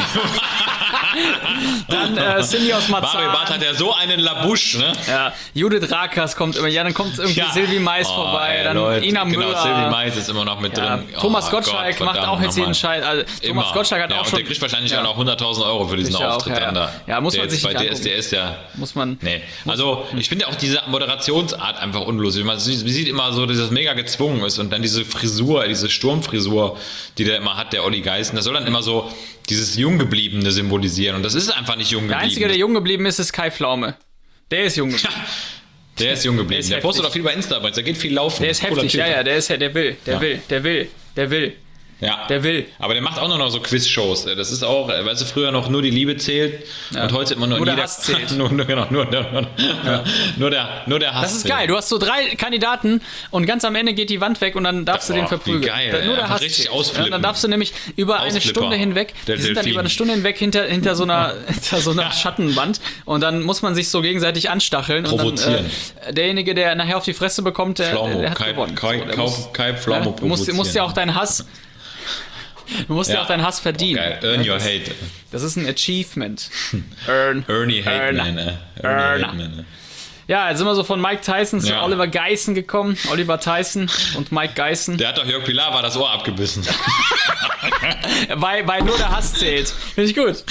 Dann äh, Cindy aus Marzahn. Mario Barth hat ja so einen Labouche, ne? Ja, Judith Rakers kommt immer, ja, dann kommt irgendwie Ja. Sylvie Mais Oh, vorbei, ey, dann Leute, Ina genau, Müller. Sylvie Mais ist immer noch mit Ja, drin. Thomas Oh Gottschalk Gott, macht auch verdammt jetzt jeden nochmal. Scheiß. Also, Immer. Thomas Gottschalk hat ja, auch und schon. der kriegt wahrscheinlich ja. auch noch hunderttausend Euro für diesen Sicher auch, Auftritt ja, dann ja. da. Ja, muss der man jetzt sich bei nicht D S D S ja. Muss man. Nee, also ich finde auch diese Moderationsart einfach unlustig. Man sieht sieht immer so, dass das mega gezwungen ist und dann diese Frisur, diese Sturmfrisur, die der immer hat, der Olli Geißen, das soll dann immer so dieses Junggebliebene symbolisieren und das ist einfach nicht jung Der geblieben. Einzige, der jung geblieben ist, ist Kai Pflaume. Der ist jung geblieben. Der ist jung geblieben. ist Der postet heftig. doch viel bei Insta, aber der geht viel laufen. Der ist Cooler heftig, Typ. ja, ja, der ist, der will, der Ja. will, der will, der will. Ja. Der will. Aber der macht auch nur noch so Quiz-Shows. Das ist auch, weißt du, früher noch nur die Liebe zählt und heute immer nur, Nur der jeder, Hass zählt. nur, nur, genau, nur, nur, nur, nur, der, nur der Hass. Das ist zählt. geil. Du hast so drei Kandidaten und ganz am Ende geht die Wand weg und dann darfst du Boah, den verprügeln. wie geil, Da- ey. Nur der Einfach Hass richtig zählt. ausflippen. Ja, dann darfst du nämlich über eine Ausflipper. Stunde hinweg, Der die sind dann Delfin. über eine Stunde hinweg hinter, hinter so einer, hinter so einer Schattenwand und dann muss man sich so gegenseitig anstacheln. Provozieren. Und dann, äh, derjenige, der nachher auf die Fresse bekommt, der, Pflaumo, der hat Kai, gewonnen. Kai, So, der Kauf, muss- Kai ja, Pflaumo du musst, du musst ja auch deinen Hass Du musst ja, Ja. auch deinen Hass verdienen. Geil, earn your hate. Das ist ein Achievement. Earn. Ernie Hate Earn. Man, äh. Earn. Ernie Hate Man, äh. Ja, jetzt sind wir so von Mike Tyson zu Ja. Oliver Geissen gekommen. Oliver Tyson und Mike Geissen. Der hat doch Jörg Pilawa das Ohr abgebissen. Weil, weil nur der Hass zählt. Finde ich gut.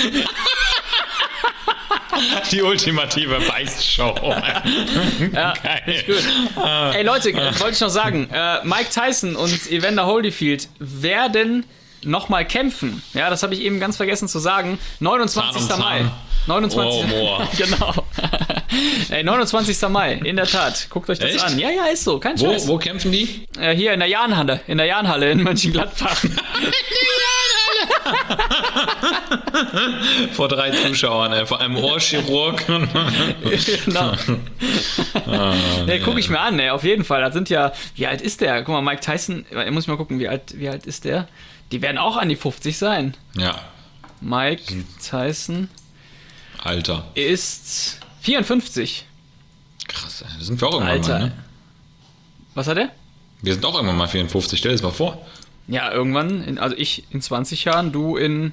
Die ultimative Beißshow. Ja, Geil. finde ich gut. Ey Leute, äh, wollte ich noch sagen, äh, Mike Tyson und Evander Holyfield werden nochmal kämpfen. Ja, das habe ich eben ganz vergessen zu sagen. neunundzwanzigster Zahn um Mai. Zahn. neunundzwanzigster Oh, Moor. Genau. Ey, neunundzwanzigster Mai, in der Tat. Guckt euch das Echt? an. Ja, ja, ist so, kein Scheiß. Wo, wo kämpfen die? Äh, hier in der Jahnhalle, in der Jahnhalle in Mönchengladbach. Vor drei Zuschauern, ey. Vor einem Ohrchirurg. Genau. Nee, guck ich mir an, ey, auf jeden Fall. Das sind ja, wie alt ist der? Guck mal, Mike Tyson, muss ich mal gucken, wie alt, wie alt ist der? Die werden auch an die fünfzig sein. Ja, Mike Tyson Alter. ist vierundfünfzig. Krass, ey. Das sind wir auch irgendwann Alter. mal, ne? Was hat er? Wir sind auch irgendwann mal vierundfünfzig. Stell dir das mal vor. Ja, irgendwann, in, also ich in zwanzig Jahren, du in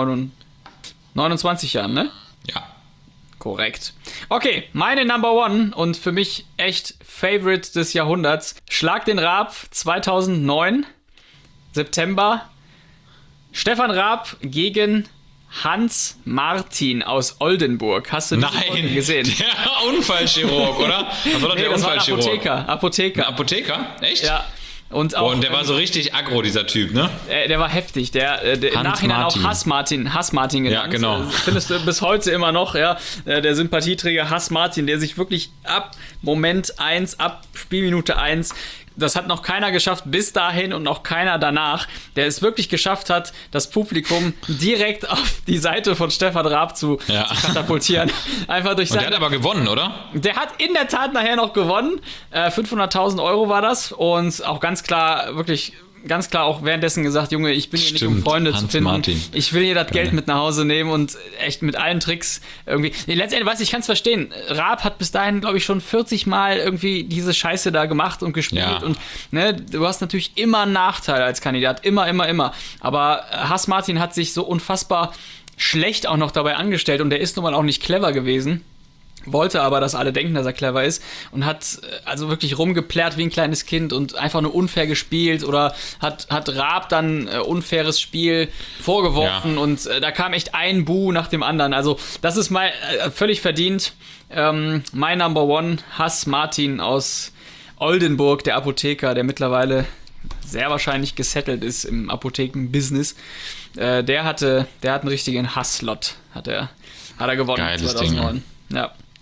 neunundzwanzig Jahren, ne? Ja. Korrekt. Okay, meine Number One und für mich echt Favorite des Jahrhunderts. Schlag den Raab zweitausendneun, September. Stefan Raab gegen Hans Martin aus Oldenburg. Hast du diese Folge Nein, gesehen? der Unfallchirurg, oder? Das war doch Nee, der das war ein Unfallchirurg. Apotheker. Apotheker. Ein Apotheker? Echt? Ja. Und auch, Boah, und der war ähm, so richtig aggro, dieser Typ, ne? äh, der war heftig. Der, äh, der im Hans Nachhinein Martin. auch Hass Martin, Hass Martin genannt. Ja, genau. Äh, Findest du bis heute immer noch, ja. Äh, der Sympathieträger Hass Martin, der sich wirklich ab Moment eins, ab Spielminute eins, das hat noch keiner geschafft bis dahin und noch keiner danach, der es wirklich geschafft hat, das Publikum direkt auf die Seite von Stefan Raab zu, Ja. zu katapultieren. Einfach durch Und der seine hat aber gewonnen, oder? Der hat in der Tat nachher noch gewonnen. Äh, fünfhunderttausend Euro war das. Und auch ganz klar, wirklich, ganz klar auch währenddessen gesagt, Junge, ich bin hier nicht, um Stimmt, Freunde zu Hans finden. Martin. Ich will hier das Geld mit nach Hause nehmen und echt mit allen Tricks irgendwie. Nee, letztendlich, weiß ich, ich kann es verstehen. Raab hat bis dahin, glaube ich, schon vierzig Mal irgendwie diese Scheiße da gemacht und gespielt. Ja. Und ne, du hast natürlich immer einen Nachteil als Kandidat. Immer, immer, immer. Aber Hass Martin hat sich so unfassbar schlecht auch noch dabei angestellt und der ist nun mal auch nicht clever gewesen. Wollte aber, dass alle denken, dass er clever ist und hat äh, also wirklich rumgeplärt wie ein kleines Kind und einfach nur unfair gespielt oder hat, hat Raab dann äh, unfaires Spiel vorgeworfen Ja. und äh, da kam echt ein Bu nach dem anderen. Also das ist mal äh, völlig verdient. Ähm, mein Number One, Hass Martin aus Oldenburg, der Apotheker, der mittlerweile sehr wahrscheinlich gesettelt ist im Apothekenbusiness. Äh, der hatte, der hat einen richtigen Hasslot, hat er, hat er gewonnen. Geiles zweitausendneun. Ja.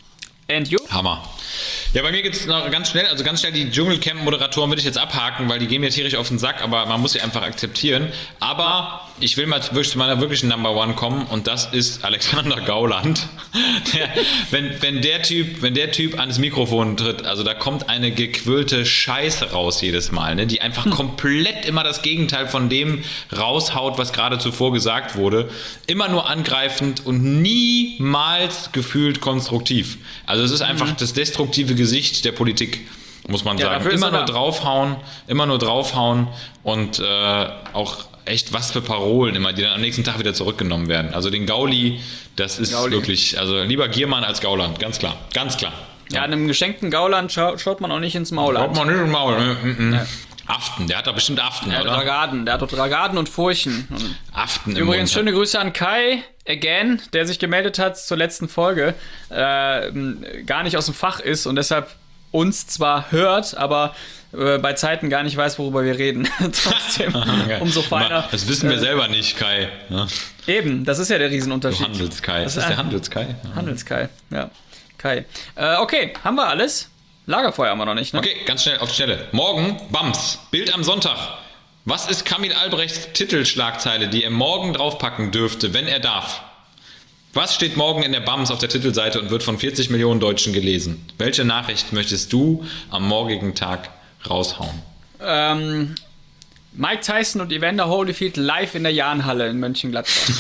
And you? Hammer. Ja, bei mir gibt es noch ganz schnell, also ganz schnell die Dschungelcamp-Moderatoren würde ich jetzt abhaken, weil die gehen mir tierisch auf den Sack, aber man muss sie einfach akzeptieren. Aber ich will mal wirklich zu meiner wirklichen Number One kommen und das ist Alexander Gauland. Der, wenn, wenn, der typ, wenn der Typ ans Mikrofon tritt, also da kommt eine gequirlte Scheiße raus jedes Mal, ne, die einfach hm. komplett immer das Gegenteil von dem raushaut, was gerade zuvor gesagt wurde. Immer nur angreifend und niemals gefühlt konstruktiv. Also es ist einfach mhm. das destruktive Gesicht der Politik, muss man ja, sagen. Immer nur draufhauen, immer nur draufhauen und äh, auch echt was für Parolen immer, die dann am nächsten Tag wieder zurückgenommen werden. Also den Gauli, das ist Gauli. wirklich, also lieber Giermann als Gauland, ganz klar, ganz klar. Ja, ja einem geschenkten Gauland scha- schaut man auch nicht ins Maul an. Schaut man nicht ins Maul, ne? Mhm. Ja. Aften, der hat da bestimmt Aften, der oder? Hat Dragaden, der hat doch Dragaden und Furchen. Aften Übrigens schöne Grüße an Kai, again, der sich gemeldet hat zur letzten Folge, äh, gar nicht aus dem Fach ist und deshalb uns zwar hört, aber äh, bei Zeiten gar nicht weiß, worüber wir reden. Trotzdem, okay. umso feiner. Das wissen wir äh, selber nicht, Kai. Ja. Eben, das ist ja der Riesenunterschied. Handelskai. Das ist, ist der Handelskai? Ja. Handelskai, ja. Kai. Äh, okay, haben wir alles? Lagerfeuer haben wir noch nicht, ne? Okay, ganz schnell auf die Stelle. Morgen, Bams, Bild am Sonntag. Was ist Kamil Albrechts Titelschlagzeile, die er morgen draufpacken dürfte, wenn er darf? Was steht morgen in der Bams auf der Titelseite und wird von vierzig Millionen Deutschen gelesen? Welche Nachricht möchtest du am morgigen Tag raushauen? Ähm, Mike Tyson und Evander Holyfield live in der Jahnhalle in Mönchengladbach.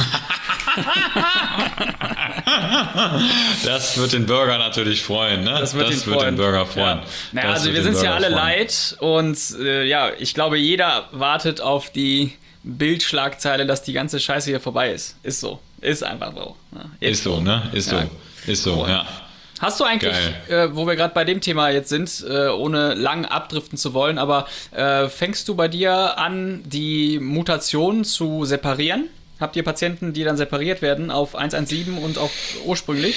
Das wird den Bürger natürlich freuen, ne? Das wird, das ihn wird freuen. den Bürger freuen. Ja. Naja, also wir sind ja alle freuen. leid und äh, ja, ich glaube, jeder wartet auf die Bildschlagzeile, dass die ganze Scheiße hier vorbei ist. Ist so. Ist einfach so. Ja, ist so, ne? Ist ja. so. Ist so, ja. Hast du eigentlich, äh, wo wir gerade bei dem Thema jetzt sind, äh, ohne lang abdriften zu wollen, aber äh, fängst du bei dir an, die Mutationen zu separieren? Habt ihr Patienten, die dann separiert werden auf eins eins sieben und auf ursprünglich?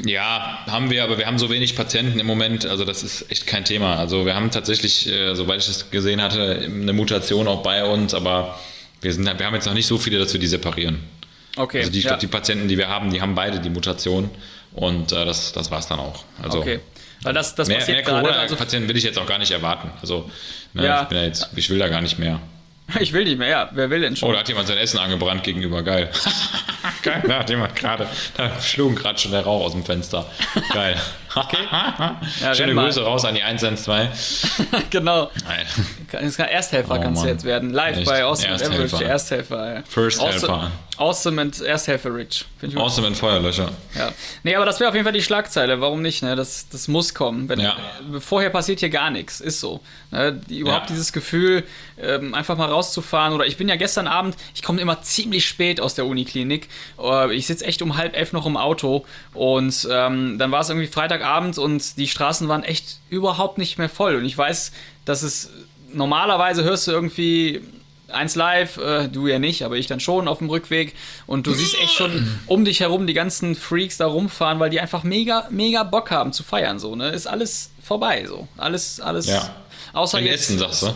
Ja, haben wir, aber wir haben so wenig Patienten im Moment, also das ist echt kein Thema. Also wir haben tatsächlich, äh, soweit ich das gesehen hatte, eine Mutation auch bei uns, aber wir, sind, wir haben jetzt noch nicht so viele dazu, die separieren. Okay. Also die, ich ja. glaube, die Patienten, die wir haben, die haben beide die Mutation und äh, das, das war es dann auch. Also okay. Weil das, das mehr, passiert mehr Corona-Patienten also will ich jetzt auch gar nicht erwarten. Also ne, ja. ich, bin ja jetzt, ich will da gar nicht mehr. Ich will nicht mehr, ja. Wer will denn schon? Oh, da hat jemand sein Essen angebrannt gegenüber. Geil. Geil. Da hat jemand gerade, da schlug gerade schon der Rauch aus dem Fenster. Geil. Okay. Ja, schöne Grüße raus an die eins eins zwei. Genau. Das kann Ersthelfer oh, kannst du jetzt werden. Live Echt? bei Awesome and Ersthelfer. Average. Ersthelfer. Ja. First awesome, Helfer. Awesome and Ersthelfer Rich. Awesome and Feuerlöscher. Ja. Nee, aber das wäre auf jeden Fall die Schlagzeile. Warum nicht? Ne? Das, das muss kommen. Wenn, ja. Vorher passiert hier gar nichts. Ist so. Ne? Die, überhaupt ja. dieses Gefühl, ähm, einfach mal rauszufahren. Oder ich bin ja gestern Abend, ich komme immer ziemlich spät aus der Uniklinik. Äh, ich sitze echt um halb elf noch im Auto. Und ähm, dann war es irgendwie Freitagabend und die Straßen waren echt überhaupt nicht mehr voll. Und ich weiß, dass es normalerweise hörst du irgendwie eins live, äh, du ja nicht, aber ich dann schon auf dem Rückweg. Und du siehst echt schon um dich herum die ganzen Freaks da rumfahren, weil die einfach mega, mega Bock haben zu feiern. So, ne? Ist alles vorbei. So. Alles, alles. Ja. Außer in jetzt, Essen, sagst du?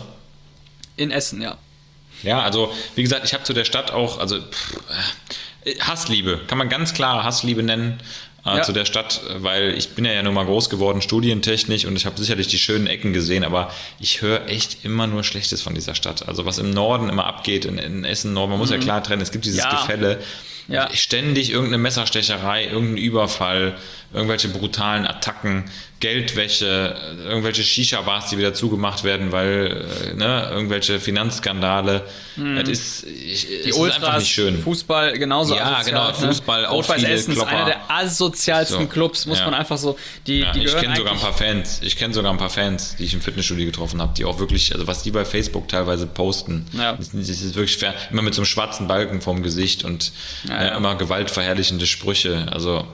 In Essen, ja. Ja, also wie gesagt, ich habe zu der Stadt auch, also pff, Hassliebe, kann man ganz klar Hassliebe nennen. Äh, ja. Zu der Stadt, weil ich bin ja, ja nun mal groß geworden, studientechnisch, und ich habe sicherlich die schönen Ecken gesehen, aber ich höre echt immer nur Schlechtes von dieser Stadt. Also was im Norden immer abgeht, in, in Essen, Norden, man muss mhm. ja klar trennen, es gibt dieses ja. Gefälle, ja. ständig irgendeine Messerstecherei, irgendein Überfall, irgendwelche brutalen Attacken, Geldwäsche, irgendwelche Shisha-Bars, die wieder zugemacht werden, weil ne, irgendwelche Finanzskandale. Mhm. Das ist, ich, die es Ultras, ist einfach nicht schön. Fußball genauso. Ja, genau, ne? Fußball, auch viele Essen ist einer der asozialsten so. Clubs, muss ja. man einfach so. Die, ja, die ich kenne sogar ein paar Fans. Ich kenne sogar ein paar Fans, die ich im Fitnessstudio getroffen habe, die auch wirklich, also was die bei Facebook teilweise posten, ja. das, das ist wirklich fair, immer mit so einem schwarzen Balken vorm Gesicht und ja, äh, ja. immer gewaltverherrlichende Sprüche. Also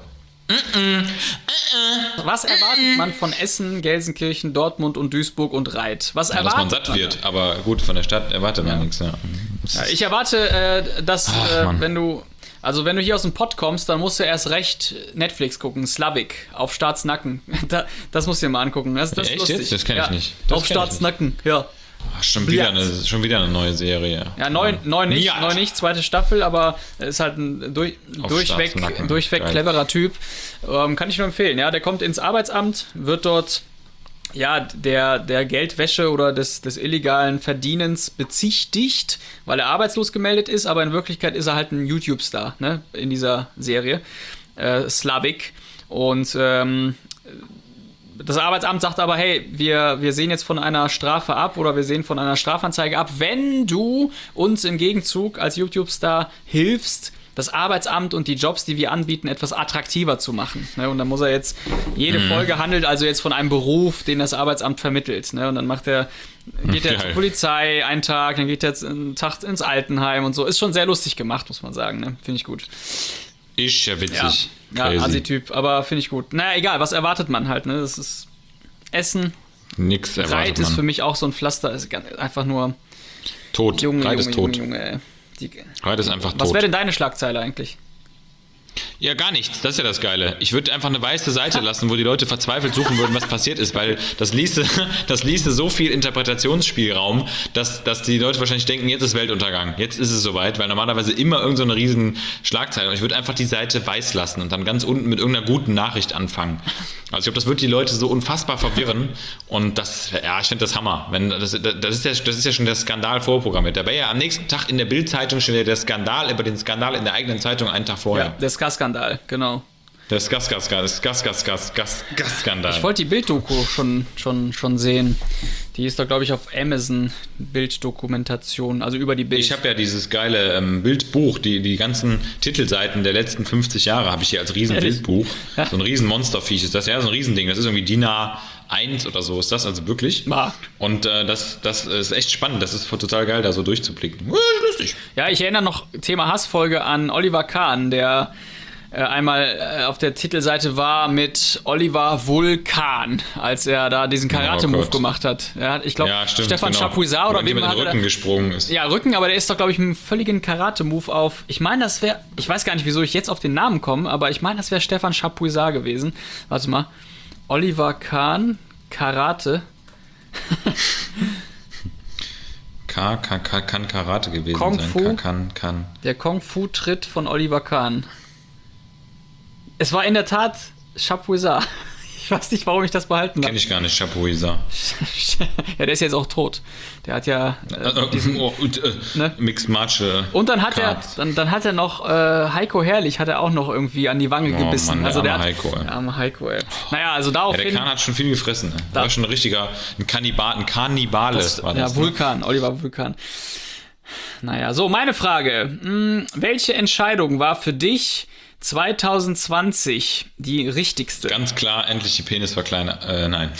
Was erwartet man von Essen, Gelsenkirchen, Dortmund und Duisburg und Reit? Was ja, erwartet dass man satt man wird, aber gut, von der Stadt erwartet man ja. nichts. Ja. Ja, ich erwarte, äh, dass, Ach, äh, wenn du, also wenn du hier aus dem Pott kommst, dann musst du erst recht Netflix gucken, Slavik, auf Staatsnacken. Da, das musst du dir mal angucken, das, das ist Echt lustig. jetzt? Das kenne ich ja. nicht. Das auf kenn ich Staatsnacken, ja. Ach, schon, wieder eine, schon wieder eine neue Serie. Ja, neu, neu, nicht, Niat. neu nicht, zweite Staffel, aber ist halt ein durch, durchweg, Staatsnacken. durchweg Geil. cleverer Typ. Ähm, kann ich nur empfehlen. Ja, der kommt ins Arbeitsamt, wird dort ja, der, der Geldwäsche oder des, des illegalen Verdienens bezichtigt, weil er arbeitslos gemeldet ist, aber in Wirklichkeit ist er halt ein YouTube-Star, ne, in dieser Serie. Äh, Slavik. Und ähm, das Arbeitsamt sagt aber, hey, wir, wir sehen jetzt von einer Strafe ab oder wir sehen von einer Strafanzeige ab, wenn du uns im Gegenzug als YouTube-Star hilfst, das Arbeitsamt und die Jobs, die wir anbieten, etwas attraktiver zu machen. Ne? Und dann muss er jetzt, jede mhm. Folge handelt also jetzt von einem Beruf, den das Arbeitsamt vermittelt. Ne? Und dann macht er, geht er Geil. zur Polizei einen Tag, dann geht er jetzt einen Tag ins Altenheim und so. Ist schon sehr lustig gemacht, muss man sagen. Ne? Finde ich gut. Ist ja witzig. Ja, ja Asi-Typ, aber finde ich gut. Naja, egal, was erwartet man halt, ne? Das ist Essen. Nix erwartet Reit man. ist für mich auch so ein Pflaster, ist ganz- einfach nur Tot. Junge, Reit Junge, ist tot. Junge, Junge, ey. Die, Reit ist einfach was tot. wäre denn deine Schlagzeile eigentlich? Ja, gar nichts. Das ist ja das Geile. Ich würde einfach eine weiße Seite lassen, wo die Leute verzweifelt suchen würden, was passiert ist, weil das ließe, das ließe so viel Interpretationsspielraum, dass, dass die Leute wahrscheinlich denken, jetzt ist Weltuntergang. Jetzt ist es soweit, weil normalerweise immer irgend so eine riesen Schlagzeile. Und ich würde einfach die Seite weiß lassen und dann ganz unten mit irgendeiner guten Nachricht anfangen. Also ich glaube, das wird die Leute so unfassbar verwirren. Und das, ja, ich finde das Hammer. Wenn, das, das, ist ja, das ist ja schon der Skandal vorprogrammiert. Da wäre ja am nächsten Tag in der Bild-Zeitung schon wieder der Skandal über den Skandal in der eigenen Zeitung einen Tag vorher. Ja, der Ska-Skandal, genau. Das Gas, Gas, Gas, Gas, Gas, Gas, Gas, Gas-Skandal. Ich wollte die Bild-Doku schon, schon, schon sehen. Die ist da, glaube ich, auf Amazon, Bilddokumentation, also über die Bild. Ich habe ja dieses geile ähm, Bildbuch, die, die ganzen Titelseiten der letzten fünfzig Jahre habe ich hier als riesen Ehrlich? Bildbuch. So ein riesen Monsterviech ist das, ja, so ein Riesending. Das ist irgendwie D I N A eins oder so ist das, also wirklich. Ah. Und äh, das, das ist echt spannend, das ist total geil, da so durchzublicken. Ja, lustig. Ja, ich erinnere noch, Thema Hassfolge, an Oliver Kahn, der äh, einmal äh, auf der Titelseite war mit Oliver Vulkan, als er da diesen Karate-Move Gott. gemacht hat. Er hat, ich glaube, Ja, stimmt, Stefan genau. Chapuisat oder Wo wem mit hat den er da- Rücken gesprungen ist. Ja, Rücken, aber der ist doch, glaube ich, mit einem völligen Karate-Move auf. Ich meine, das wäre. Ich weiß gar nicht, wieso ich jetzt auf den Namen komme, aber ich meine, das wäre Stefan Chapuisat gewesen. Warte mal. Oliver Kahn, Karate. K, K, K, kann Karate gewesen Kung sein. Fu? K, kann, kann. Der Kung-Fu-Tritt von Oliver Kahn. Es war in der Tat Chapuisat. Ich weiß nicht, warum ich das behalten habe. Kenn ich gar nicht, Chapuisat. Ja, der ist jetzt auch tot. Der hat ja äh, diesen, oh, äh, ne? Mixed Martial. Und dann hat er, Cards. dann, dann hat er noch äh, Heiko Herrlich hat er auch noch irgendwie an die Wange Oh, gebissen. Mann, der also der arme hat, Heiko, ey. Der arme Heiko, ey. Naja, also Ja, daraufhin. der Kahn hat schon viel gefressen. Ne? Da- War schon ein richtiger, ein Kannibal, ein Kannibale das, war ja, das. ne? Vulkan, Oliver Vulkan. Naja, so, meine Frage. Hm, welche Entscheidung war für dich zwanzig zwanzig die richtigste? Ganz klar, endlich die Penisverkleiner. Äh, nein.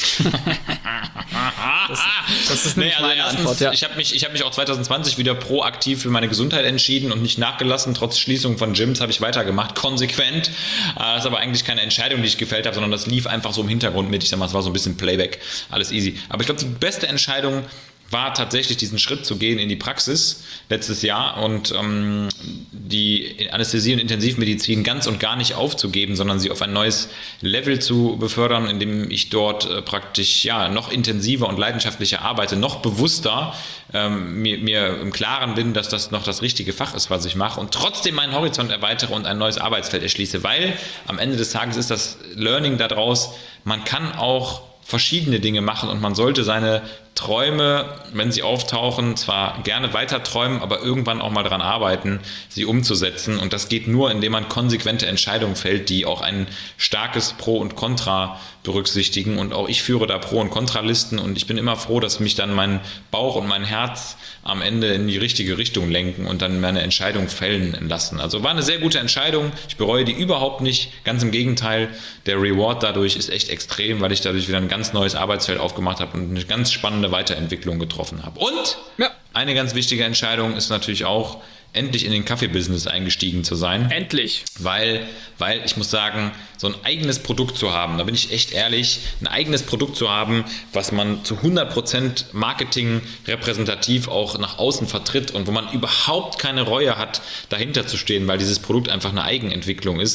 Das, das ist nicht Nee, also meine erstens, Antwort, ja. Ich habe mich, ich hab mich auch zwanzig zwanzig wieder proaktiv für meine Gesundheit entschieden und nicht nachgelassen. Trotz Schließung von Gyms habe ich weitergemacht, konsequent. Äh, Das ist aber eigentlich keine Entscheidung, die ich gefällt habe, sondern das lief einfach so im Hintergrund mit. Ich sag mal, es war so ein bisschen Playback, alles easy. Aber ich glaube, die beste Entscheidung war tatsächlich, diesen Schritt zu gehen in die Praxis letztes Jahr und ähm, die Anästhesie- und Intensivmedizin ganz und gar nicht aufzugeben, sondern sie auf ein neues Level zu befördern, indem ich dort äh, praktisch ja noch intensiver und leidenschaftlicher arbeite, noch bewusster ähm, mir, mir im Klaren bin, dass das noch das richtige Fach ist, was ich mache und trotzdem meinen Horizont erweitere und ein neues Arbeitsfeld erschließe, weil am Ende des Tages ist das Learning daraus, man kann auch verschiedene Dinge machen und man sollte seine Träume, wenn sie auftauchen, zwar gerne weiter träumen, aber irgendwann auch mal daran arbeiten, sie umzusetzen. Und das geht nur, indem man konsequente Entscheidungen fällt, die auch ein starkes Pro und Contra berücksichtigen. Und auch ich führe da Pro- und Kontralisten und ich bin immer froh, dass mich dann mein Bauch und mein Herz am Ende in die richtige Richtung lenken und dann meine Entscheidung fällen lassen. Also war eine sehr gute Entscheidung. Ich bereue die überhaupt nicht. Ganz im Gegenteil, der Reward dadurch ist echt extrem, weil ich dadurch wieder ein ganz neues Arbeitsfeld aufgemacht habe und eine ganz spannende Weiterentwicklung getroffen habe. Und Ja. eine ganz wichtige Entscheidung ist natürlich auch, endlich in den Kaffeebusiness eingestiegen zu sein. Endlich. Weil, weil ich muss sagen, so ein eigenes Produkt zu haben, da bin ich echt ehrlich, ein eigenes Produkt zu haben, was man zu hundert Prozent Marketing repräsentativ auch nach außen vertritt und wo man überhaupt keine Reue hat, dahinter zu stehen, weil dieses Produkt einfach eine Eigenentwicklung ist,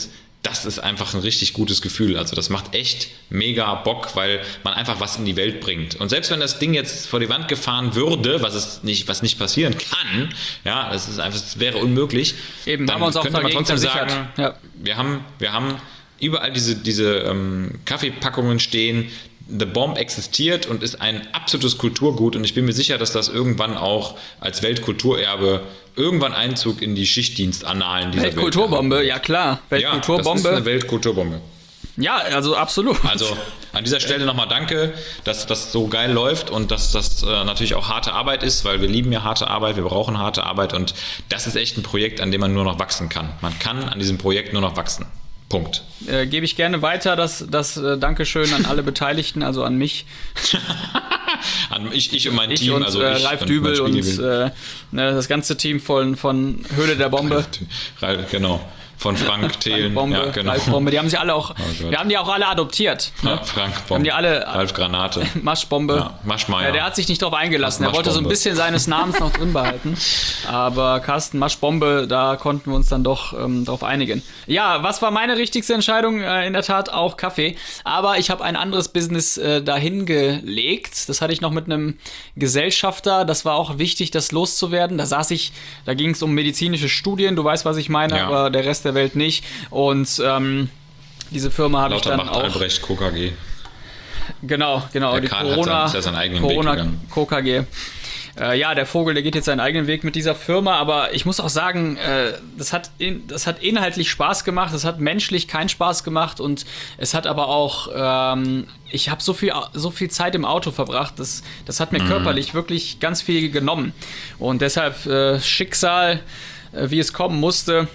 das ist einfach ein richtig gutes Gefühl. Also das macht echt mega Bock, weil man einfach was in die Welt bringt. Und selbst wenn das Ding jetzt vor die Wand gefahren würde, was es nicht, was nicht passieren kann, ja, das ist einfach, das wäre unmöglich. Eben, dann haben wir uns auch könnte man dagegen trotzdem versichert. sagen, Ja. wir haben, wir haben überall diese, diese ähm, Kaffeepackungen stehen. The Bomb existiert und ist ein absolutes Kulturgut und ich bin mir sicher, dass das irgendwann auch als Weltkulturerbe irgendwann Einzug in die Schichtdienstannalen dieser Weltkulturbombe, Welt ja klar. Ja, Weltkulturbombe. das ist eine Weltkulturbombe. Ja, also absolut. Also an dieser Stelle nochmal danke, dass das so geil läuft und dass das äh, natürlich auch harte Arbeit ist, weil wir lieben ja harte Arbeit, wir brauchen harte Arbeit und das ist echt ein Projekt, an dem man nur noch wachsen kann. Man kann an diesem Projekt nur noch wachsen. Punkt. Äh, gebe ich gerne weiter, das, das äh, Dankeschön an alle Beteiligten, also an mich. an ich, ich und mein Ich Team, und also äh, ich Ralf und Dübel mein und Spiegelbild. äh, ne, das ganze Team von, von Höhle der Bombe. Ralf, genau. Von Frank Thelen. Bombe, Ja, genau. Ralf Bombe, die haben sie alle auch, Gott. wir haben die auch alle adoptiert. Ne? Ja, Frank Haben Bombe. die alle Ralf Granate. Maschbombe. Ja, Maschmeier. Ja, der hat sich nicht drauf eingelassen. Er wollte so ein Maschbombe. bisschen seines Namens noch drin behalten. Aber Carsten Maschbombe, da konnten wir uns dann doch ähm, drauf einigen. Ja, was war meine richtigste Entscheidung? Äh, in der Tat auch Kaffee. Aber ich habe ein anderes Business äh, dahin gelegt. Das hatte ich noch mit einem Gesellschafter. Das war auch wichtig, das loszuwerden. Da saß ich, da ging es um medizinische Studien. Du weißt, was ich meine, Ja. aber der Rest der Welt nicht. Und ähm, diese Firma habe ich dann Lauterbach auch... Albrecht Co K G. Genau, genau. Der die Karl hat Corona, dann- ist ja seinen eigenen Corona Weg gegangen. K K G. Äh, ja, der Vogel, der geht jetzt seinen eigenen Weg mit dieser Firma, aber ich muss auch sagen, äh, das, hat in, das hat inhaltlich Spaß gemacht, das hat menschlich keinen Spaß gemacht und es hat aber auch, ähm, ich habe so viel, so viel Zeit im Auto verbracht, das, das hat mir Mhm. körperlich wirklich ganz viel genommen. Und deshalb äh, Schicksal, äh, wie es kommen musste.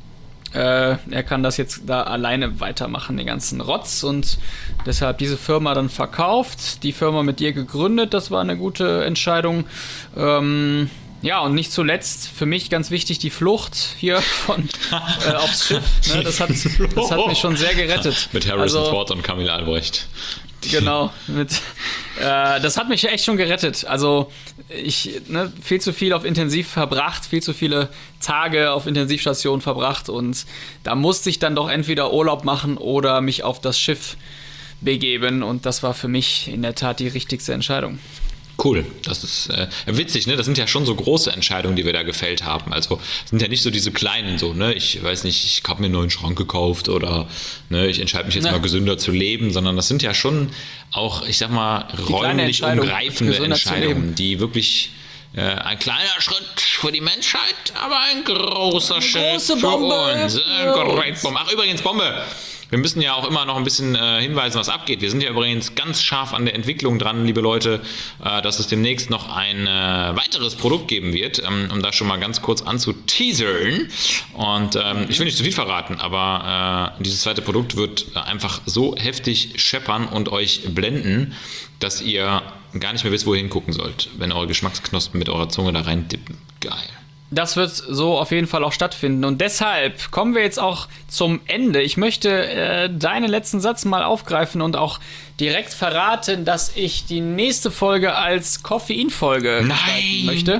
Äh, er kann das jetzt da alleine weitermachen, den ganzen Rotz, und deshalb diese Firma dann verkauft, die Firma mit dir gegründet, das war eine gute Entscheidung. Ähm, ja, und nicht zuletzt für mich ganz wichtig die Flucht hier von äh, aufs Schiff. Ne? Das, hat, das hat mich schon sehr gerettet. Mit Harrison Also, Ford und Camille Albrecht. Genau, mit, äh, das hat mich echt schon gerettet. Also ich, ne, viel zu viel auf Intensiv verbracht, viel zu viele Tage auf Intensivstation verbracht und da musste ich dann doch entweder Urlaub machen oder mich auf das Schiff begeben und das war für mich in der Tat die richtigste Entscheidung. Cool, das ist äh, witzig, ne? Das sind ja schon so große Entscheidungen, die wir da gefällt haben. Also sind ja nicht so diese kleinen, so, ne? Ich weiß nicht, ich habe mir einen neuen Schrank gekauft oder ne, ich entscheide mich jetzt Ja. mal gesünder zu leben, sondern das sind ja schon auch, ich sag mal, räumlich Entscheidung, umgreifende gesünder zu Entscheidungen, leben. die wirklich äh, ein kleiner Schritt für die Menschheit, aber ein großer Schritt große für Bombe uns. Äh, für Great Bombe. Ach, übrigens, Bombe. Wir müssen ja auch immer noch ein bisschen äh, hinweisen, was abgeht. Wir sind ja übrigens ganz scharf an der Entwicklung dran, liebe Leute, äh, dass es demnächst noch ein äh, weiteres Produkt geben wird, ähm, um das schon mal ganz kurz anzuteasern. Und ähm, ich will nicht zu viel verraten, aber äh, dieses zweite Produkt wird äh, einfach so heftig scheppern und euch blenden, dass ihr gar nicht mehr wisst, wo ihr hingucken sollt, wenn eure Geschmacksknospen mit eurer Zunge da rein dippen. Geil. Das wird so auf jeden Fall auch stattfinden. Und deshalb kommen wir jetzt auch zum Ende. Ich möchte äh, deinen letzten Satz mal aufgreifen und auch direkt verraten, dass ich die nächste Folge als Koffein-Folge gestalten möchte.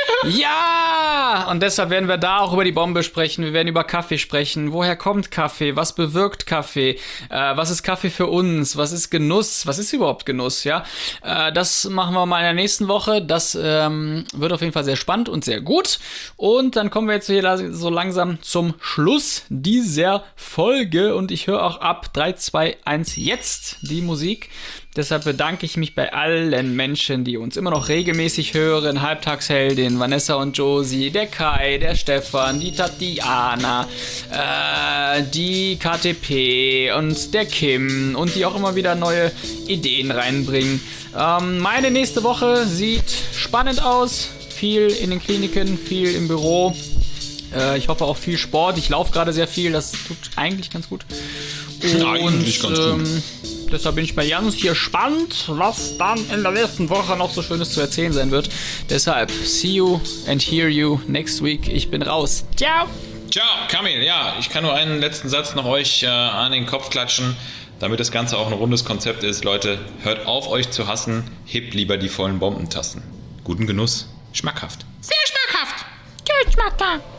Ja! Und deshalb werden wir da auch über die Bombe sprechen. Wir werden über Kaffee sprechen. Woher kommt Kaffee? Was bewirkt Kaffee? Äh, was ist Kaffee für uns? Was ist Genuss? Was ist überhaupt Genuss? Ja, äh, das machen wir mal in der nächsten Woche. Das ähm, wird auf jeden Fall sehr spannend und sehr gut. Und dann kommen wir jetzt hier so langsam zum Schluss dieser Folge. Und ich höre auch ab drei, zwei, eins jetzt die Musik. Deshalb bedanke ich mich bei allen Menschen, die uns immer noch regelmäßig hören. Halbtagsheldin, Vanessa und Josie, der Kai, der Stefan, die Tatjana, äh, die K T P und der Kim und die auch immer wieder neue Ideen reinbringen. Ähm, meine nächste Woche sieht spannend aus. Viel in den Kliniken, viel im Büro. Äh, ich hoffe auch viel Sport. Ich laufe gerade sehr viel, das tut eigentlich ganz gut. Und Eigentlich ganz gut. ähm, deshalb bin ich mal ganz hier gespannt, was dann in der nächsten Woche noch so Schönes zu erzählen sein wird. Deshalb, see you and hear you next week. Ich bin raus. Ciao! Ciao, Kamil. Ja, ich kann nur einen letzten Satz noch euch äh, an den Kopf klatschen, damit das Ganze auch ein rundes Konzept ist. Leute, hört auf, euch zu hassen. Hebt lieber die vollen Bombentassen. Guten Genuss. Schmackhaft. Sehr schmackhaft. Sehr schmackhaft.